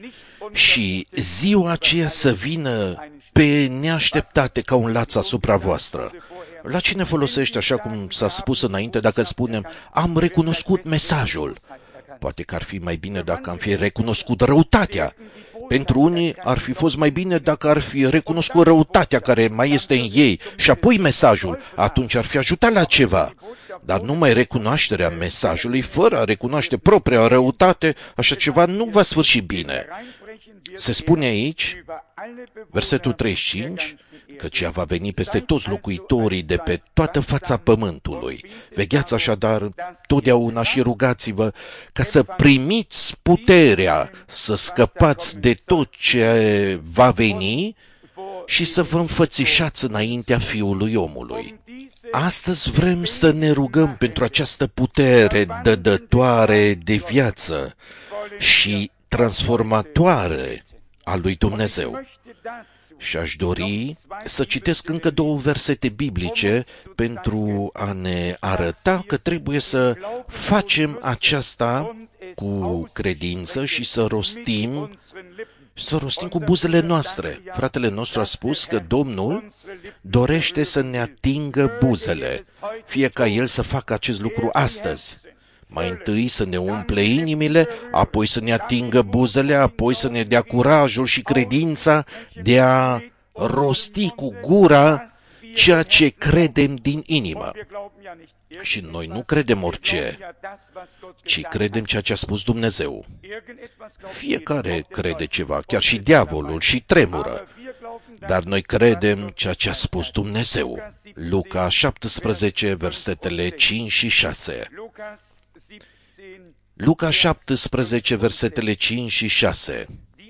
Și ziua aceea să vină pe neașteptate ca un laț asupra voastră. La cine folosește, așa cum s-a spus înainte, dacă spunem, am recunoscut mesajul? Poate că ar fi mai bine dacă am fi recunoscut răutatea. Pentru unii ar fi fost mai bine dacă ar fi recunoscut răutatea care mai este în ei și apoi mesajul. Atunci ar fi ajutat la ceva. Dar numai recunoașterea mesajului, fără a recunoaște propria răutate, așa ceva nu va sfârși bine. Se spune aici, versetul treizeci și cinci, căci ea va veni peste toți locuitorii de pe toată fața pământului. Vegheați așadar totdeauna și rugați-vă ca să primiți puterea să scăpați de tot ce va veni și să vă înfățișați înaintea Fiului Omului. Astăzi vrem să ne rugăm pentru această putere dădătoare de viață și transformatoare a lui Dumnezeu. Și aș dori să citesc încă două versete biblice pentru a ne arăta că trebuie să facem aceasta cu credință și să rostim, să rostim cu buzele noastre. Fratele nostru a spus că Domnul dorește să ne atingă buzele, fie ca El să facă acest lucru astăzi. Mai întâi să ne umple inimile, apoi să ne atingă buzele, apoi să ne dea curajul și credința de a rosti cu gura ceea ce credem din inimă. Și noi nu credem orice, ci credem ceea ce a spus Dumnezeu. Fiecare crede ceva, chiar și diavolul, și tremură. Dar noi credem ceea ce a spus Dumnezeu. Luca șaptesprezece, versetele cinci și șase. Luca șaptesprezece, versetele cinci și șase.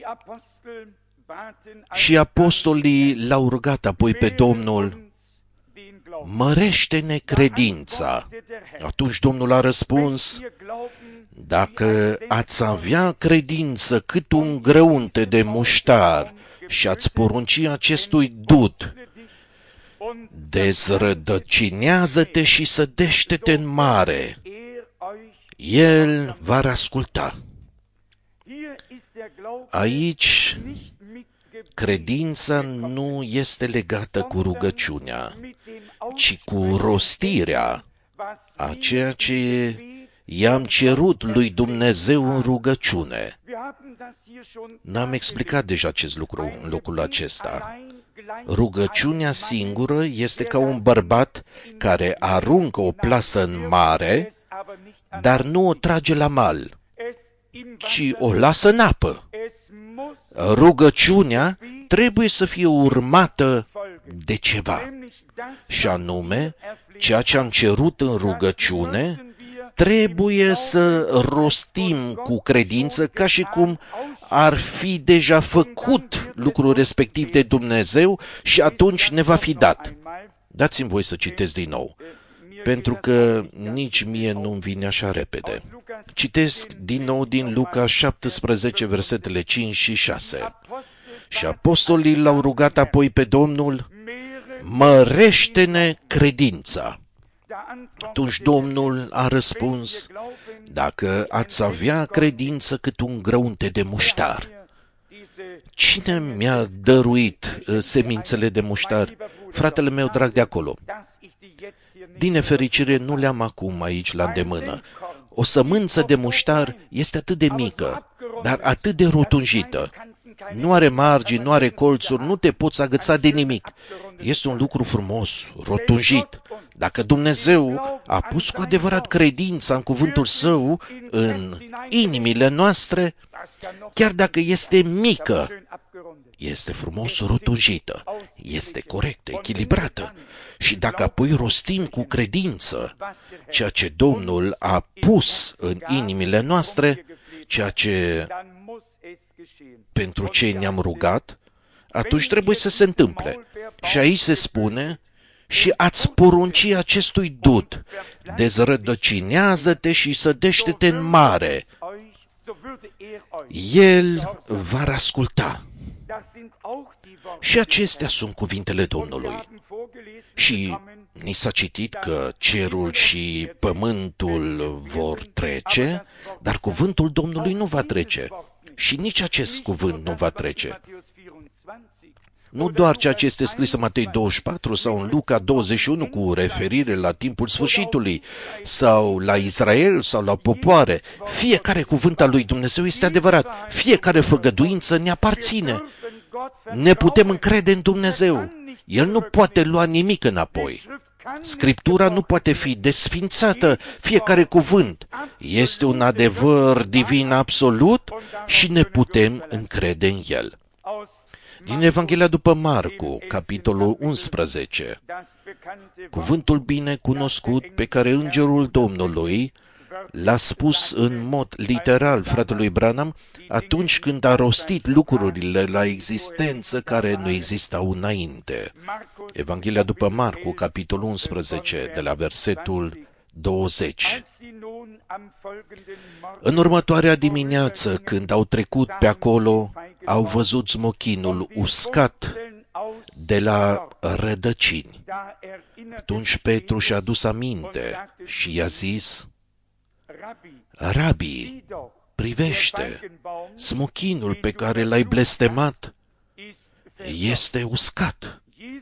Și apostolii l-au rugat apoi pe Domnul, mărește-ne credința. Atunci Domnul a răspuns, dacă ați avea credință cât un grăunte de muștar și ați porunci acestui dud, dezrădăcinează-te și sădește-te în mare, El va asculta. Aici, credința nu este legată cu rugăciunea, ci cu rostirea a ceea ce i-am cerut lui Dumnezeu în rugăciune. N-am explicat deja acest lucru în locul acesta. Rugăciunea singură este ca un bărbat care aruncă o plasă în mare, dar nu o trage la mal, ci o lasă în apă. Rugăciunea trebuie să fie urmată de ceva, și anume, ceea ce am cerut în rugăciune, trebuie să rostim cu credință ca și cum ar fi deja făcut lucrul respectiv de Dumnezeu și atunci ne va fi dat. Dați-mi voi să citesc din nou, pentru că nici mie nu-mi vine așa repede. Citesc din nou din Luca șaptesprezece, versetele cinci și șase. Și apostolii l-au rugat apoi pe Domnul, mărește-ne credința. Atunci Domnul a răspuns, dacă ați avea credință cât un grăunte de muștar. Cine mi-a dăruit semințele de muștar? Fratele meu drag de acolo. Din nefericire, nu le-am acum aici la îndemână. O sămânță de muștar este atât de mică, dar atât de rotunjită. Nu are margini, nu are colțuri, nu te poți agăța de nimic. Este un lucru frumos, rotunjit. Dacă Dumnezeu a pus cu adevărat credința în cuvântul Său, în inimile noastre, chiar dacă este mică, este frumos rotunjită, este corectă, echilibrată. Și dacă apoi rostim cu credință ceea ce Domnul a pus în inimile noastre, ceea ce pentru ce ne-am rugat, atunci trebuie să se întâmple. Și aici se spune, și ați porunci acestui dud, dezrădăcinează-te și sădește-te în mare. El va asculta. Și acestea sunt cuvintele Domnului. Și ni s-a citit că cerul și pământul vor trece, dar cuvântul Domnului nu va trece. Și nici acest cuvânt nu va trece. Nu doar ceea ce este scris în Matei douăzeci și patru sau în Luca douăzeci și unu cu referire la timpul sfârșitului, sau la Israel sau la popoare. Fiecare cuvânt al lui Dumnezeu este adevărat. Fiecare făgăduință ne aparține. Ne putem încrede în Dumnezeu. El nu poate lua nimic înapoi. Scriptura nu poate fi desfințată, fiecare cuvânt este un adevăr divin absolut și ne putem încrede în el. Din Evanghelia după Marcu, capitolul unsprezece, cuvântul bine cunoscut pe care îngerul Domnului l-a spus în mod literal fratelui Branham atunci când a rostit lucrurile la existență care nu existau înainte. Evanghelia după Marcu, capitolul unsprezece, de la versetul douăzeci. În următoarea dimineață, când au trecut pe acolo, au văzut smochinul uscat de la rădăcini. Atunci Petru și-a adus aminte și i-a zis, Rabi, privește, smochinul pe care l-ai blestemat este uscat.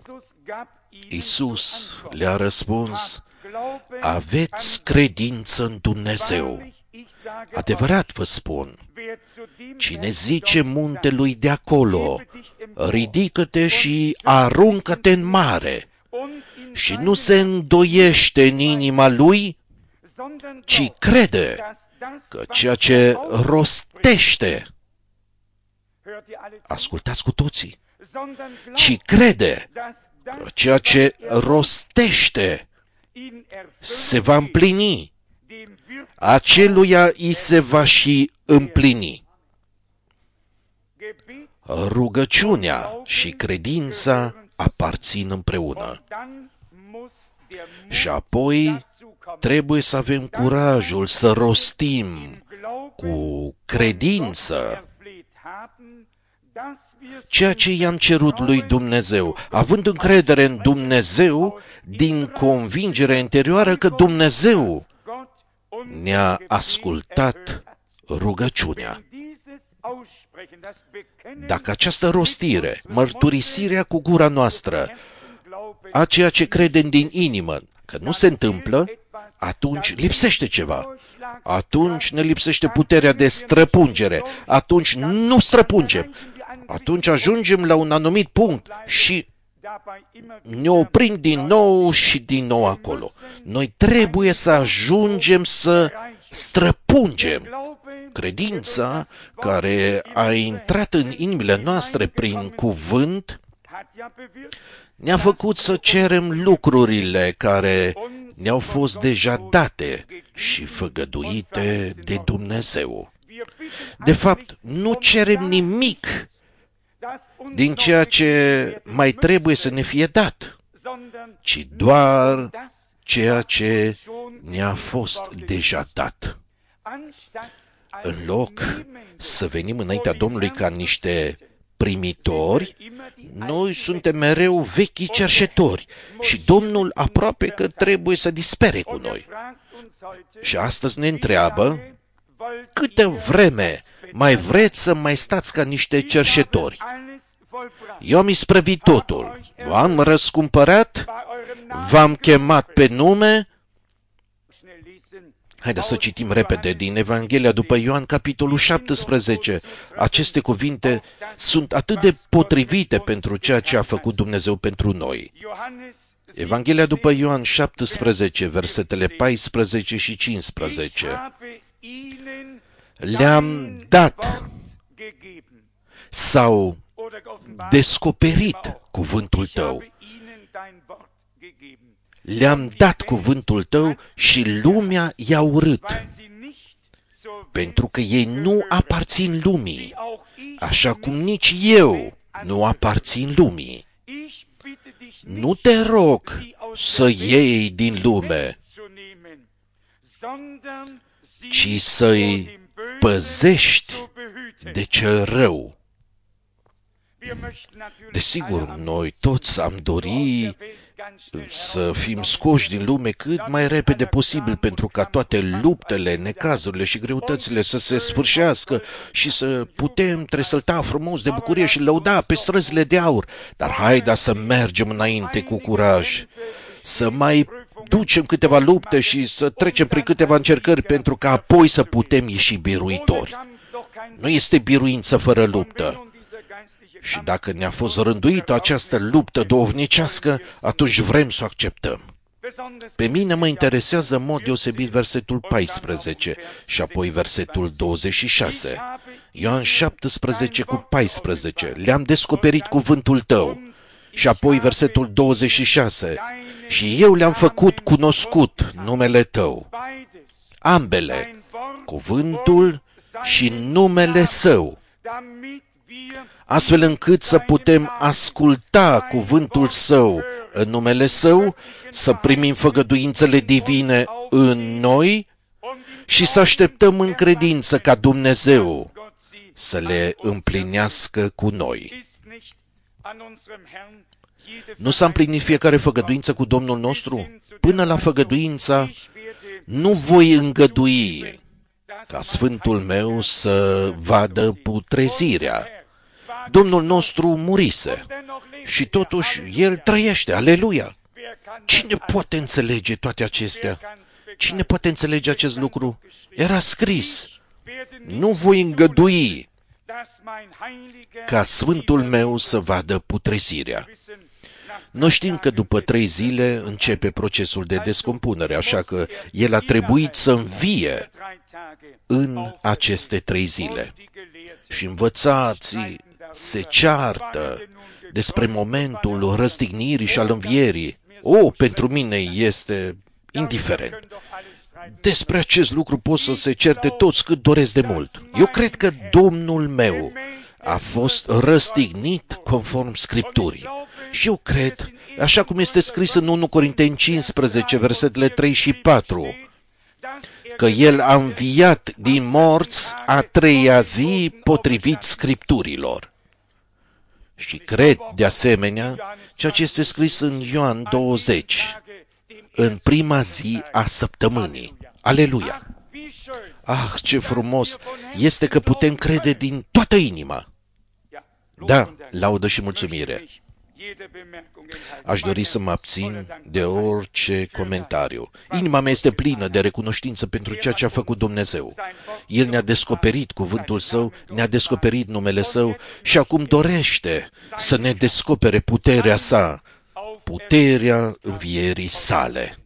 Iisus le-a răspuns, aveți credință în Dumnezeu. Adevărat vă spun, cine zice muntelui de acolo, ridică-te și aruncă-te în mare, și nu se îndoiește în inima lui, ci crede că ceea ce rostește, ascultați cu toții, ci crede că ceea ce rostește se va împlini, aceluia îi se va și împlini. Rugăciunea și credința aparțin împreună. Și apoi trebuie să avem curajul să rostim cu credință ceea ce i-am cerut lui Dumnezeu, având încredere în Dumnezeu, din convingerea interioară că Dumnezeu ne-a ascultat rugăciunea. Dacă această rostire, mărturisirea cu gura noastră, a ceea ce credem din inimă, că nu se întâmplă, atunci lipsește ceva. Atunci ne lipsește puterea de străpungere. Atunci nu străpungem. Atunci ajungem la un anumit punct și ne oprim din nou și din nou acolo. Noi trebuie să ajungem să străpungem. Credința care a intrat în inimile noastre prin cuvânt ne-a făcut să cerem lucrurile care ne-au fost deja date și făgăduite de Dumnezeu. De fapt, nu cerem nimic din ceea ce mai trebuie să ne fie dat, ci doar ceea ce ne-a fost deja dat. În loc să venim înaintea Domnului ca niște primitori, noi suntem mereu vechii cerșetori și Domnul aproape că trebuie să dispere cu noi. Și astăzi ne întreabă, câtă vreme mai vreți să mai stați ca niște cerșetori? Eu am isprăvit totul, v-am răscumpărat v-am chemat pe nume. Haideți să citim repede din Evanghelia după Ioan, capitolul șaptesprezece. Aceste cuvinte sunt atât de potrivite pentru ceea ce a făcut Dumnezeu pentru noi. Evanghelia după Ioan șaptesprezece, versetele paisprezece și cincisprezece. Le-am dat sau descoperit cuvântul tău. Le-am dat cuvântul tău și lumea i-a urât, pentru că ei nu aparțin lumii, așa cum nici eu nu aparțin lumii. Nu te rog să iei din lume, ci să-i păzești de cel rău. Desigur, noi toți am dori să fim scoși din lume cât mai repede posibil pentru ca toate luptele, necazurile și greutățile să se sfârșească și să putem tresălta frumos de bucurie și lăuda pe străzile de aur. Dar haida să mergem înainte cu curaj, să mai ducem câteva lupte și să trecem prin câteva încercări pentru ca apoi să putem ieși biruitori. Nu este biruință fără luptă. Și dacă ne-a fost rânduită această luptă duhovnicească, atunci vrem să o acceptăm. Pe mine mă interesează în mod deosebit versetul paisprezece și apoi versetul douăzeci și șase. Ioan șaptesprezece cu paisprezece. Le-am descoperit cuvântul tău. Și apoi versetul douăzeci și șase. Și eu le-am făcut cunoscut numele tău. Ambele, cuvântul și numele său, astfel încât să putem asculta cuvântul său în numele său, să primim făgăduințele divine în noi și să așteptăm în credință ca Dumnezeu să le împlinească cu noi. Nu s-a împlinit fiecare făgăduință cu Domnul nostru? Până la făgăduința, nu voi îngădui ca Sfântul meu să vadă putrezirea. Domnul nostru murise și totuși El trăiește, aleluia! Cine poate înțelege toate acestea? Cine poate înțelege acest lucru? Era scris, nu voi îngădui ca Sfântul meu să vadă putrezirea. Noi știm că după trei zile începe procesul de descompunere, așa că El a trebuit să învie în aceste trei zile. Și învățații se ceartă despre momentul răstignirii și al învierii. O, pentru mine este indiferent. Despre acest lucru pot să se certe toți cât doresc de mult. Eu cred că Domnul meu a fost răstignit conform Scripturii. Și eu cred, așa cum este scris în unu Corinteni cincisprezece, versetele trei și patru, că El a înviat din morți a treia zi potrivit Scripturilor. Și cred, de asemenea, ceea ce este scris în Ioan douăzeci, în prima zi a săptămânii. Aleluia! Ah, ce frumos este că putem crede din toată inima. Da, laudă și mulțumire. Aș dori să mă abțin de orice comentariu. Inima mea este plină de recunoștință pentru ceea ce a făcut Dumnezeu. El ne-a descoperit cuvântul Său, ne-a descoperit numele Său și acum dorește să ne descopere puterea Sa, puterea învierii Sale.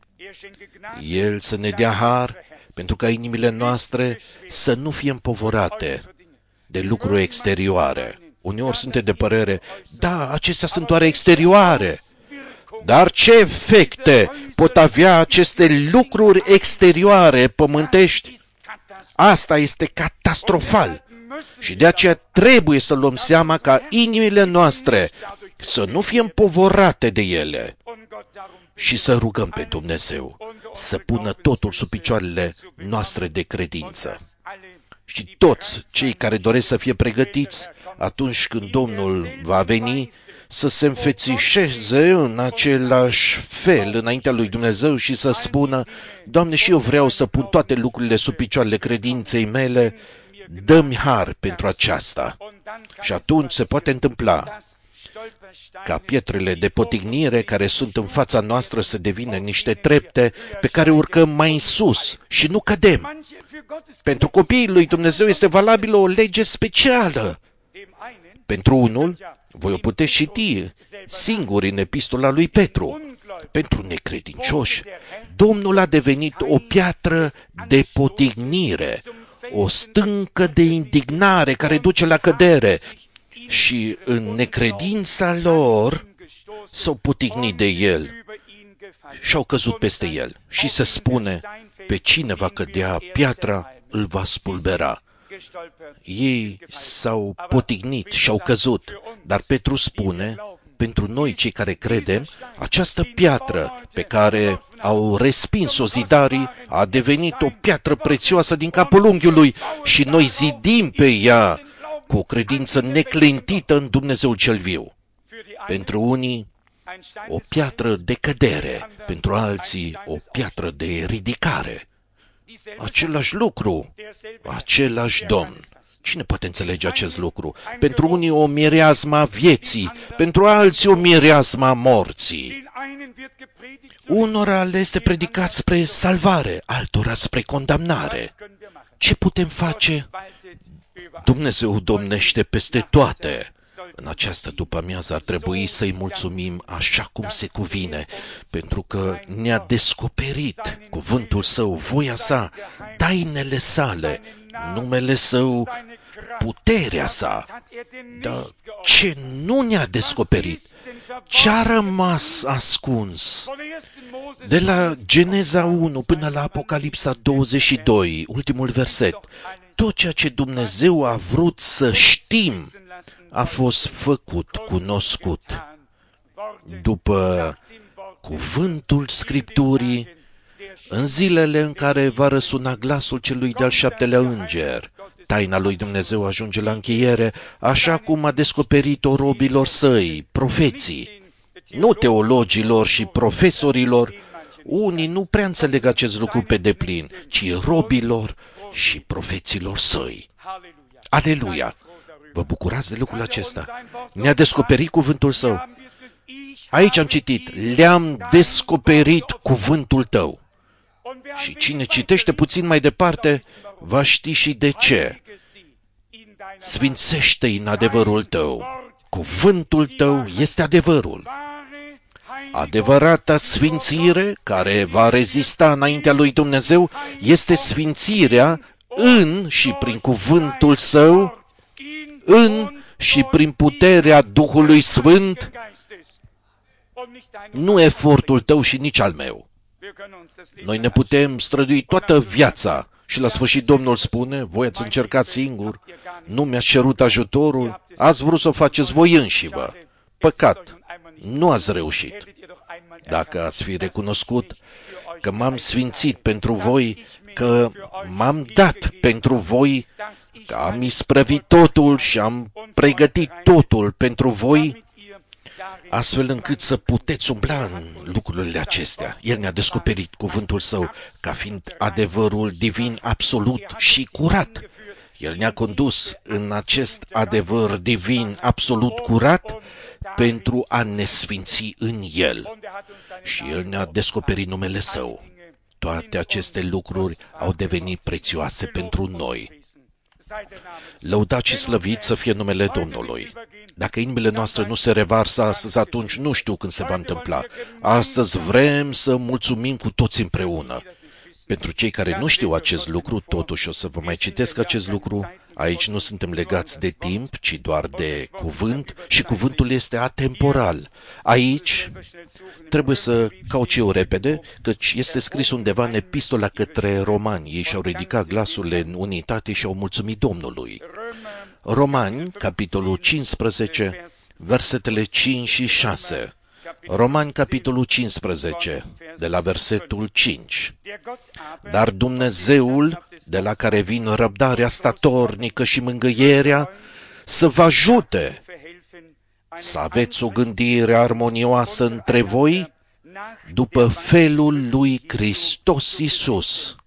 El să ne dea har pentru ca inimile noastre să nu fie împovorate de lucruri exterioare. Uneori suntem de părere, da, acestea sunt doar exterioare. Dar ce efecte pot avea aceste lucruri exterioare pământești? Asta este catastrofal. Și de aceea trebuie să luăm seama ca inimile noastre să nu fie împovorate de ele și să rugăm pe Dumnezeu să pună totul sub picioarele noastre de credință. Și toți cei care doresc să fie pregătiți atunci când Domnul va veni, să se înfățișeze în același fel înaintea lui Dumnezeu și să spună, Doamne, și eu vreau să pun toate lucrurile sub picioarele credinței mele, dă-mi har pentru aceasta. Și atunci se poate întâmpla ca pietrele de potignire care sunt în fața noastră să devină niște trepte pe care urcăm mai în sus și nu cădem. Pentru copiii lui Dumnezeu este valabilă o lege specială. Pentru unul, voi o puteți citi singuri în epistola lui Petru. Pentru necredincioși, Domnul a devenit o piatră de potignire, o stâncă de indignare care duce la cădere, și în necredința lor s-au potignit de el și au căzut peste el. Și se spune, pe cine va cădea piatra, îl va spulbera. Ei s-au potignit și au căzut, dar Petru spune, pentru noi cei care credem, această piatră pe care au respins-o zidarii a devenit o piatră prețioasă din capul unghiului și noi zidim pe ea cu o credință neclintită în Dumnezeul cel viu. Pentru unii, o piatră de cădere, pentru alții, o piatră de ridicare. Același lucru, același Domn. Cine poate înțelege acest lucru? Pentru unii o mireasma vieții, pentru alții o mireasma morții. Unora le este predicat spre salvare, altora spre condamnare. Ce putem face? Dumnezeu domnește peste toate. În această după-amiază ar trebui să-i mulțumim așa cum se cuvine, pentru că ne-a descoperit cuvântul Său, voia Sa, tainele Sale, numele Său, puterea Sa. Dar ce nu ne-a descoperit? Ce-a rămas ascuns? De la Geneza unu până la Apocalipsa douăzeci și doi, ultimul verset, tot ceea ce Dumnezeu a vrut să știm a fost făcut cunoscut. După cuvântul Scripturii, în zilele în care va răsuna glasul celui de-al șaptelea înger, taina lui Dumnezeu ajunge la încheiere, așa cum a descoperit-o robilor săi, profeții, nu teologilor și profesorilor. Unii nu prea înțeleg acest lucru pe deplin, ci robilor și profeților săi. Aleluia! Vă bucurați de lucrul acesta? Ne-a descoperit cuvântul Său. Aici am citit, le-am descoperit cuvântul Tău. Și cine citește puțin mai departe, va ști și de ce. Sfințește-i în adevărul Tău. Cuvântul Tău este adevărul. Adevărata sfințire care va rezista înaintea lui Dumnezeu este sfințirea în și prin cuvântul Său, în și prin puterea Duhului Sfânt, nu efortul tău și nici al meu. Noi ne putem strădui toată viața și la sfârșit Domnul spune, voi ați încercat singur, nu mi-ați cerut ajutorul, ați vrut să o faceți voi înșivă. Păcat, nu ați reușit. Dacă ați fi recunoscut că m-am sfințit pentru voi, că m-am dat pentru voi, că am isprăvit totul și am pregătit totul pentru voi, astfel încât să puteți umbla în lucrurile acestea. El ne-a descoperit cuvântul Său ca fiind adevărul divin absolut și curat. El ne-a condus în acest adevăr divin absolut curat pentru a ne sfinți în El. Și El ne-a descoperit numele Său. Toate aceste lucruri au devenit prețioase pentru noi. Lăudat și slăvit să fie numele Domnului. Dacă inimile noastre nu se revarsă astăzi, atunci nu știu când se va întâmpla. Astăzi vrem să mulțumim cu toți împreună. Pentru cei care nu știu acest lucru, totuși o să vă mai citesc acest lucru. Aici nu suntem legați de timp, ci doar de cuvânt și cuvântul este atemporal. Aici trebuie să caut și eu repede, căci este scris undeva în epistola către romani. Ei și-au ridicat glasurile în unitate și au mulțumit Domnului. Romani, capitolul cincisprezece, versetele cinci și șase. Romani, capitolul cincisprezece, de la versetul cinci. Dar Dumnezeul, de la care vin răbdarea statornică și mângâierea, să vă ajute să aveți o gândire armonioasă între voi, după felul lui Hristos Iisus.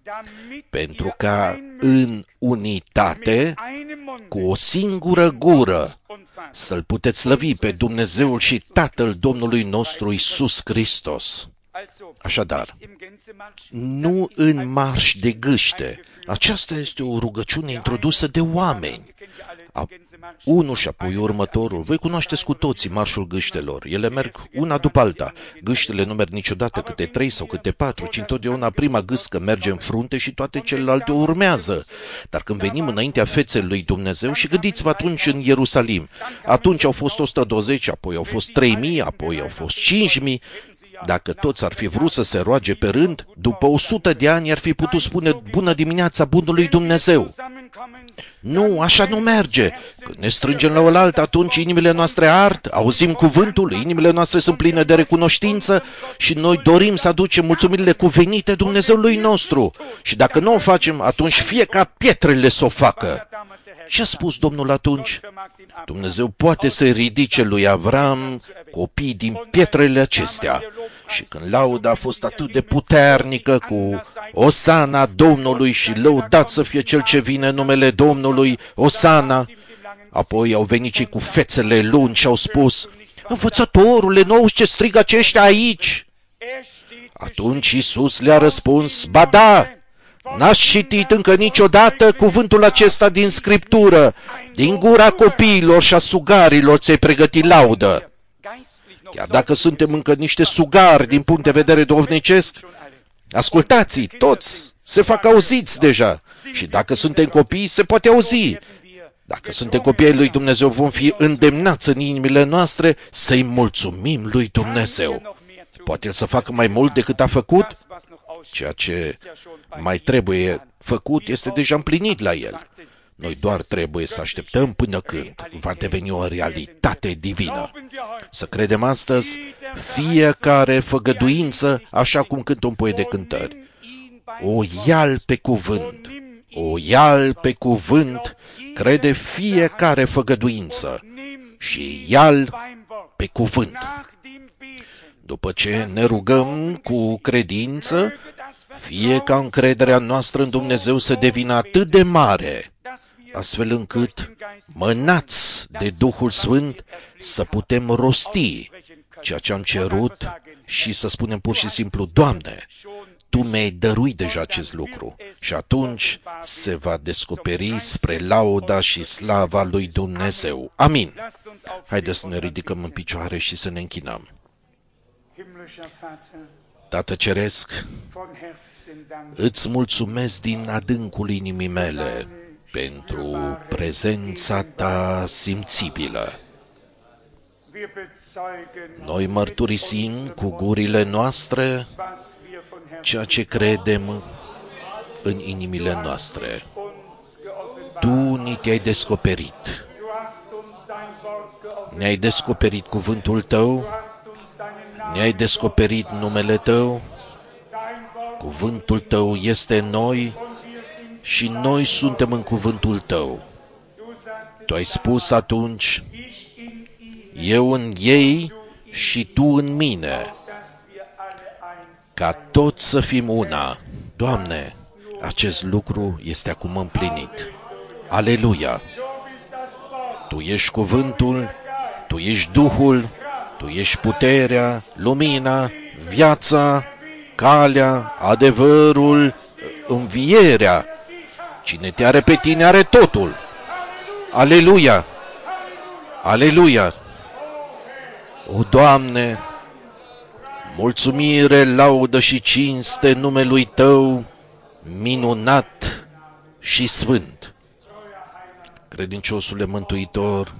pentru ca în unitate, cu o singură gură, să-L puteți slăvi pe Dumnezeul și Tatăl Domnului nostru Iisus Hristos. Așadar, nu în marș de gâște. Aceasta este o rugăciune introdusă de oameni. A, unul și apoi următorul. Voi cunoașteți cu toții marșul gâștelor. Ele merg una după alta. Gâștele nu merg niciodată câte trei sau câte patru, ci întotdeauna prima gâscă merge în frunte și toate celelalte urmează. Dar când venim înaintea feței lui Dumnezeu, și gândiți-vă atunci în Ierusalim, atunci au fost o sută douăzeci, apoi au fost trei mii, apoi au fost cinci mii. Dacă toți ar fi vrut să se roage pe rând, după o sută de ani ar fi putut spune bună dimineața bunului Dumnezeu. Nu, așa nu merge. Când ne strângem la oaltă, atunci inimile noastre ard, auzim cuvântul, inimile noastre sunt pline de recunoștință și noi dorim să aducem mulțumirile cuvenite Dumnezeului nostru. Și dacă nu o facem, atunci fie ca pietrele să o facă. Ce a spus Domnul atunci? Dumnezeu poate să ridice lui Avram copii din pietrele acestea. Și când lauda a fost atât de puternică cu Osana Domnului și lăudat să fie cel ce vine în numele Domnului, Osana, apoi au venit cei cu fețele lungi și au spus, învățătorule, nu auzi ce strigă aceștia aici? Atunci Iisus le-a răspuns, ba da, n-ați citit încă niciodată cuvântul acesta din Scriptură, din gura copiilor și a sugarilor ți-ai pregătit laudă. Chiar dacă suntem încă niște sugari din punct de vedere duhovnicesc, ascultați, toți se fac auziți deja. Și dacă suntem copii, se poate auzi. Dacă suntem copii ai lui Dumnezeu, vom fi îndemnați în inimile noastre să-i mulțumim lui Dumnezeu. Poate El să facă mai mult decât a făcut? Ceea ce mai trebuie făcut este deja împlinit la El. Noi doar trebuie să așteptăm până când va deveni o realitate divină. Să credem astăzi fiecare făgăduință, așa cum cântă un poet de cântări. O ia-l pe cuvânt, o ia-l pe cuvânt, crede fiecare făgăduință și ia-l pe cuvânt. După ce ne rugăm cu credință, fie ca încrederea noastră în Dumnezeu să devină atât de mare, astfel încât, mânați de Duhul Sfânt, să putem rosti ceea ce am cerut și să spunem pur și simplu, Doamne, Tu mi-ai dăruit deja acest lucru. Și atunci se va descoperi spre lauda și slava lui Dumnezeu. Amin. Haideți să ne ridicăm în picioare și să ne închinăm. Tată Ceresc, îți mulțumesc din adâncul inimii mele pentru prezența Ta simțibilă. Noi mărturisim cu gurile noastre ceea ce credem în inimile noastre. Tu ni te-ai descoperit. Ne-ai descoperit cuvântul Tău, ne-ai descoperit numele Tău, cuvântul Tău este în noi și noi suntem în cuvântul Tău. Tu ai spus atunci, eu în ei și Tu în mine, ca toți să fim una. Doamne, acest lucru este acum împlinit. Aleluia! Tu ești cuvântul, Tu ești Duhul, Tu ești puterea, lumina, viața, calea, adevărul, învierea. Cine te are pe tine are totul. Aleluia! Aleluia! O, Doamne, mulțumire, laudă și cinste numelui Tău, minunat și sfânt. Credinciosule Mântuitor,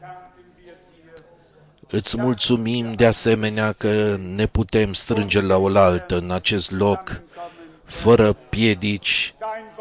îți mulțumim de asemenea că ne putem strânge la oaltă în acest loc, fără piedici,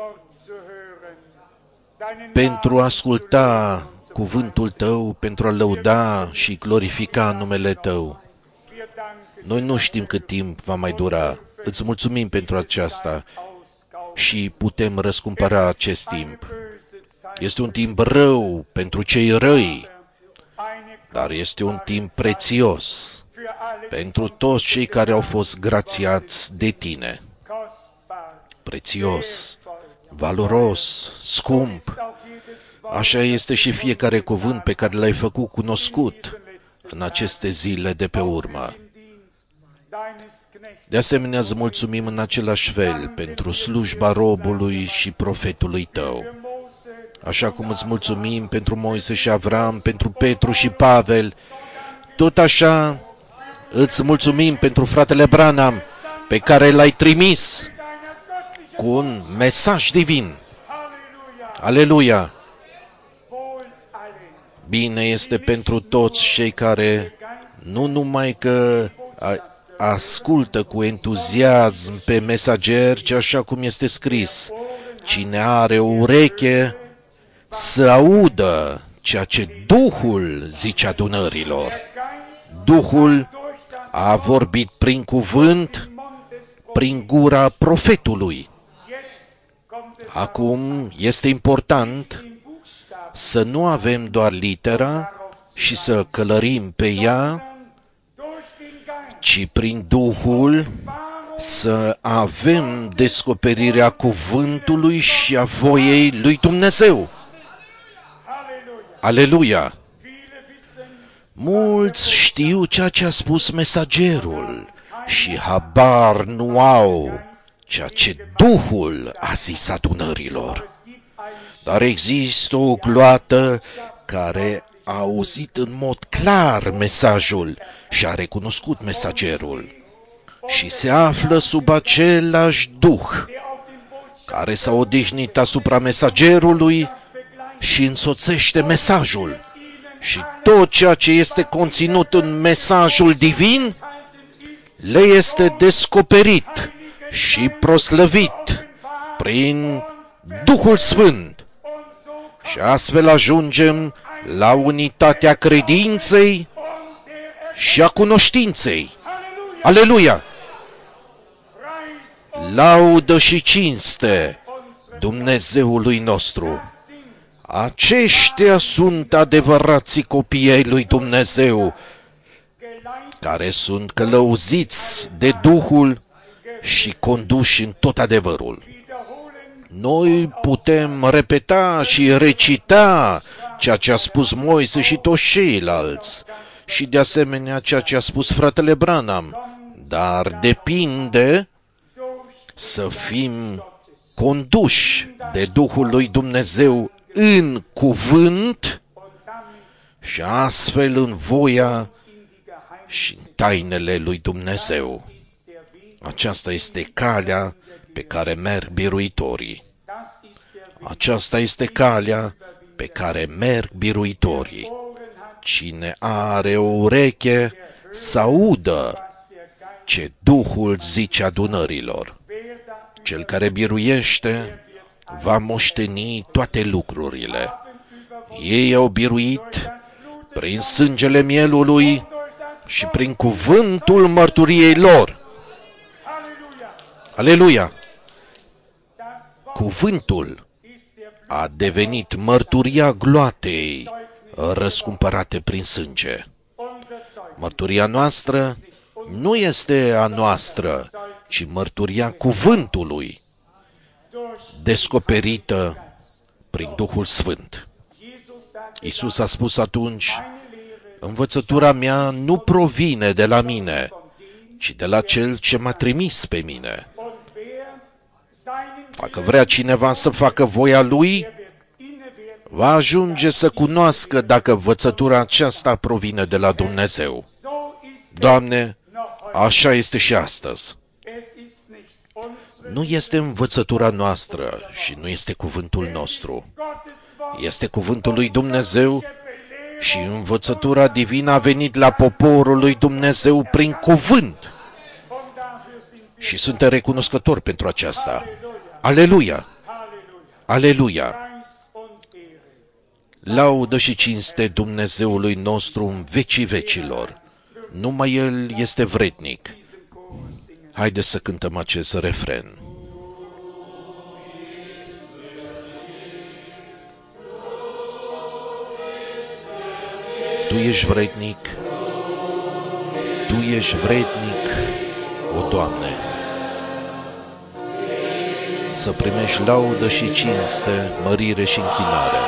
pentru a asculta cuvântul Tău, pentru a lăuda și glorifica numele Tău. Noi nu știm cât timp va mai dura. Îți mulțumim pentru aceasta și putem răscumpăra acest timp. Este un timp rău pentru cei răi, dar este un timp prețios pentru toți cei care au fost grațiați de Tine. prețios, valoros, scump. Așa este și fiecare cuvânt pe care l-ai făcut cunoscut în aceste zile de pe urmă. De asemenea, îți mulțumim în același fel pentru slujba robului și profetului tău. Așa cum îți mulțumim pentru Moise și Avram, pentru Petru și Pavel, tot așa îți mulțumim pentru fratele Branham, pe care l-ai trimis cu un mesaj divin. Aleluia! Bine este pentru toți cei care nu numai că ascultă cu entuziasm pe mesager, ci așa cum este scris, cine are o ureche să audă ceea ce Duhul zice adunărilor. Duhul a vorbit prin cuvânt, prin gura profetului. Acum este important să nu avem doar litera și să călărim pe ea, ci prin Duhul să avem descoperirea cuvântului și a voiei lui Dumnezeu. Aleluia! Mulți știu ceea ce a spus mesagerul și habar nu au ceea ce Duhul a zis adunărilor. Dar există o gloată care a auzit în mod clar mesajul și a recunoscut mesagerul și se află sub același Duh care s-a odihnit asupra mesagerului și însoțește mesajul. Și tot ceea ce este conținut în mesajul divin le este descoperit și proslăvit prin Duhul Sfânt. Și astfel ajungem la unitatea credinței și a cunoștinței. Aleluia! Laudă și cinste Dumnezeului nostru. Aceștia sunt adevărații copii ai lui Dumnezeu, care sunt călăuziți de Duhul și conduși în tot adevărul. Noi putem repeta și recita ceea ce a spus Moise și toți ceilalți, și de asemenea ceea ce a spus fratele Branham, dar depinde să fim conduși de Duhul lui Dumnezeu în cuvânt și astfel în voia și în tainele lui Dumnezeu. Aceasta este calea pe care merg biruitorii. Aceasta este calea pe care merg biruitorii. Cine are o ureche să audă ce Duhul zice adunărilor. Cel care biruiește va moșteni toate lucrurile. Ei au biruit prin sângele mielului și prin cuvântul mărturiei lor. Aleluia! Cuvântul a devenit mărturia gloatei răscumpărate prin sânge. Mărturia noastră nu este a noastră, ci mărturia cuvântului, descoperită prin Duhul Sfânt. Iisus a spus atunci, învățătura mea nu provine de la mine, ci de la Cel ce m-a trimis pe mine. Dacă vrea cineva să facă voia Lui, va ajunge să cunoască dacă învățătura aceasta provine de la Dumnezeu. Doamne, așa este și astăzi. Nu este învățătura noastră și nu este cuvântul nostru. Este cuvântul lui Dumnezeu și învățătura divină a venit la poporul lui Dumnezeu prin cuvânt. Și suntem recunoscători pentru aceasta. Aleluia! Aleluia! Laudă și cinste Dumnezeului nostru în vecii vecilor. Numai El este vrednic. Haideți să cântăm acest refren. Tu ești vrednic, Tu ești vrednic, o Doamne. să primești laudă și cinste, mărire și închinare.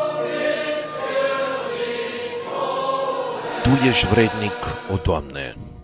Tu ești vrednic, o Doamne,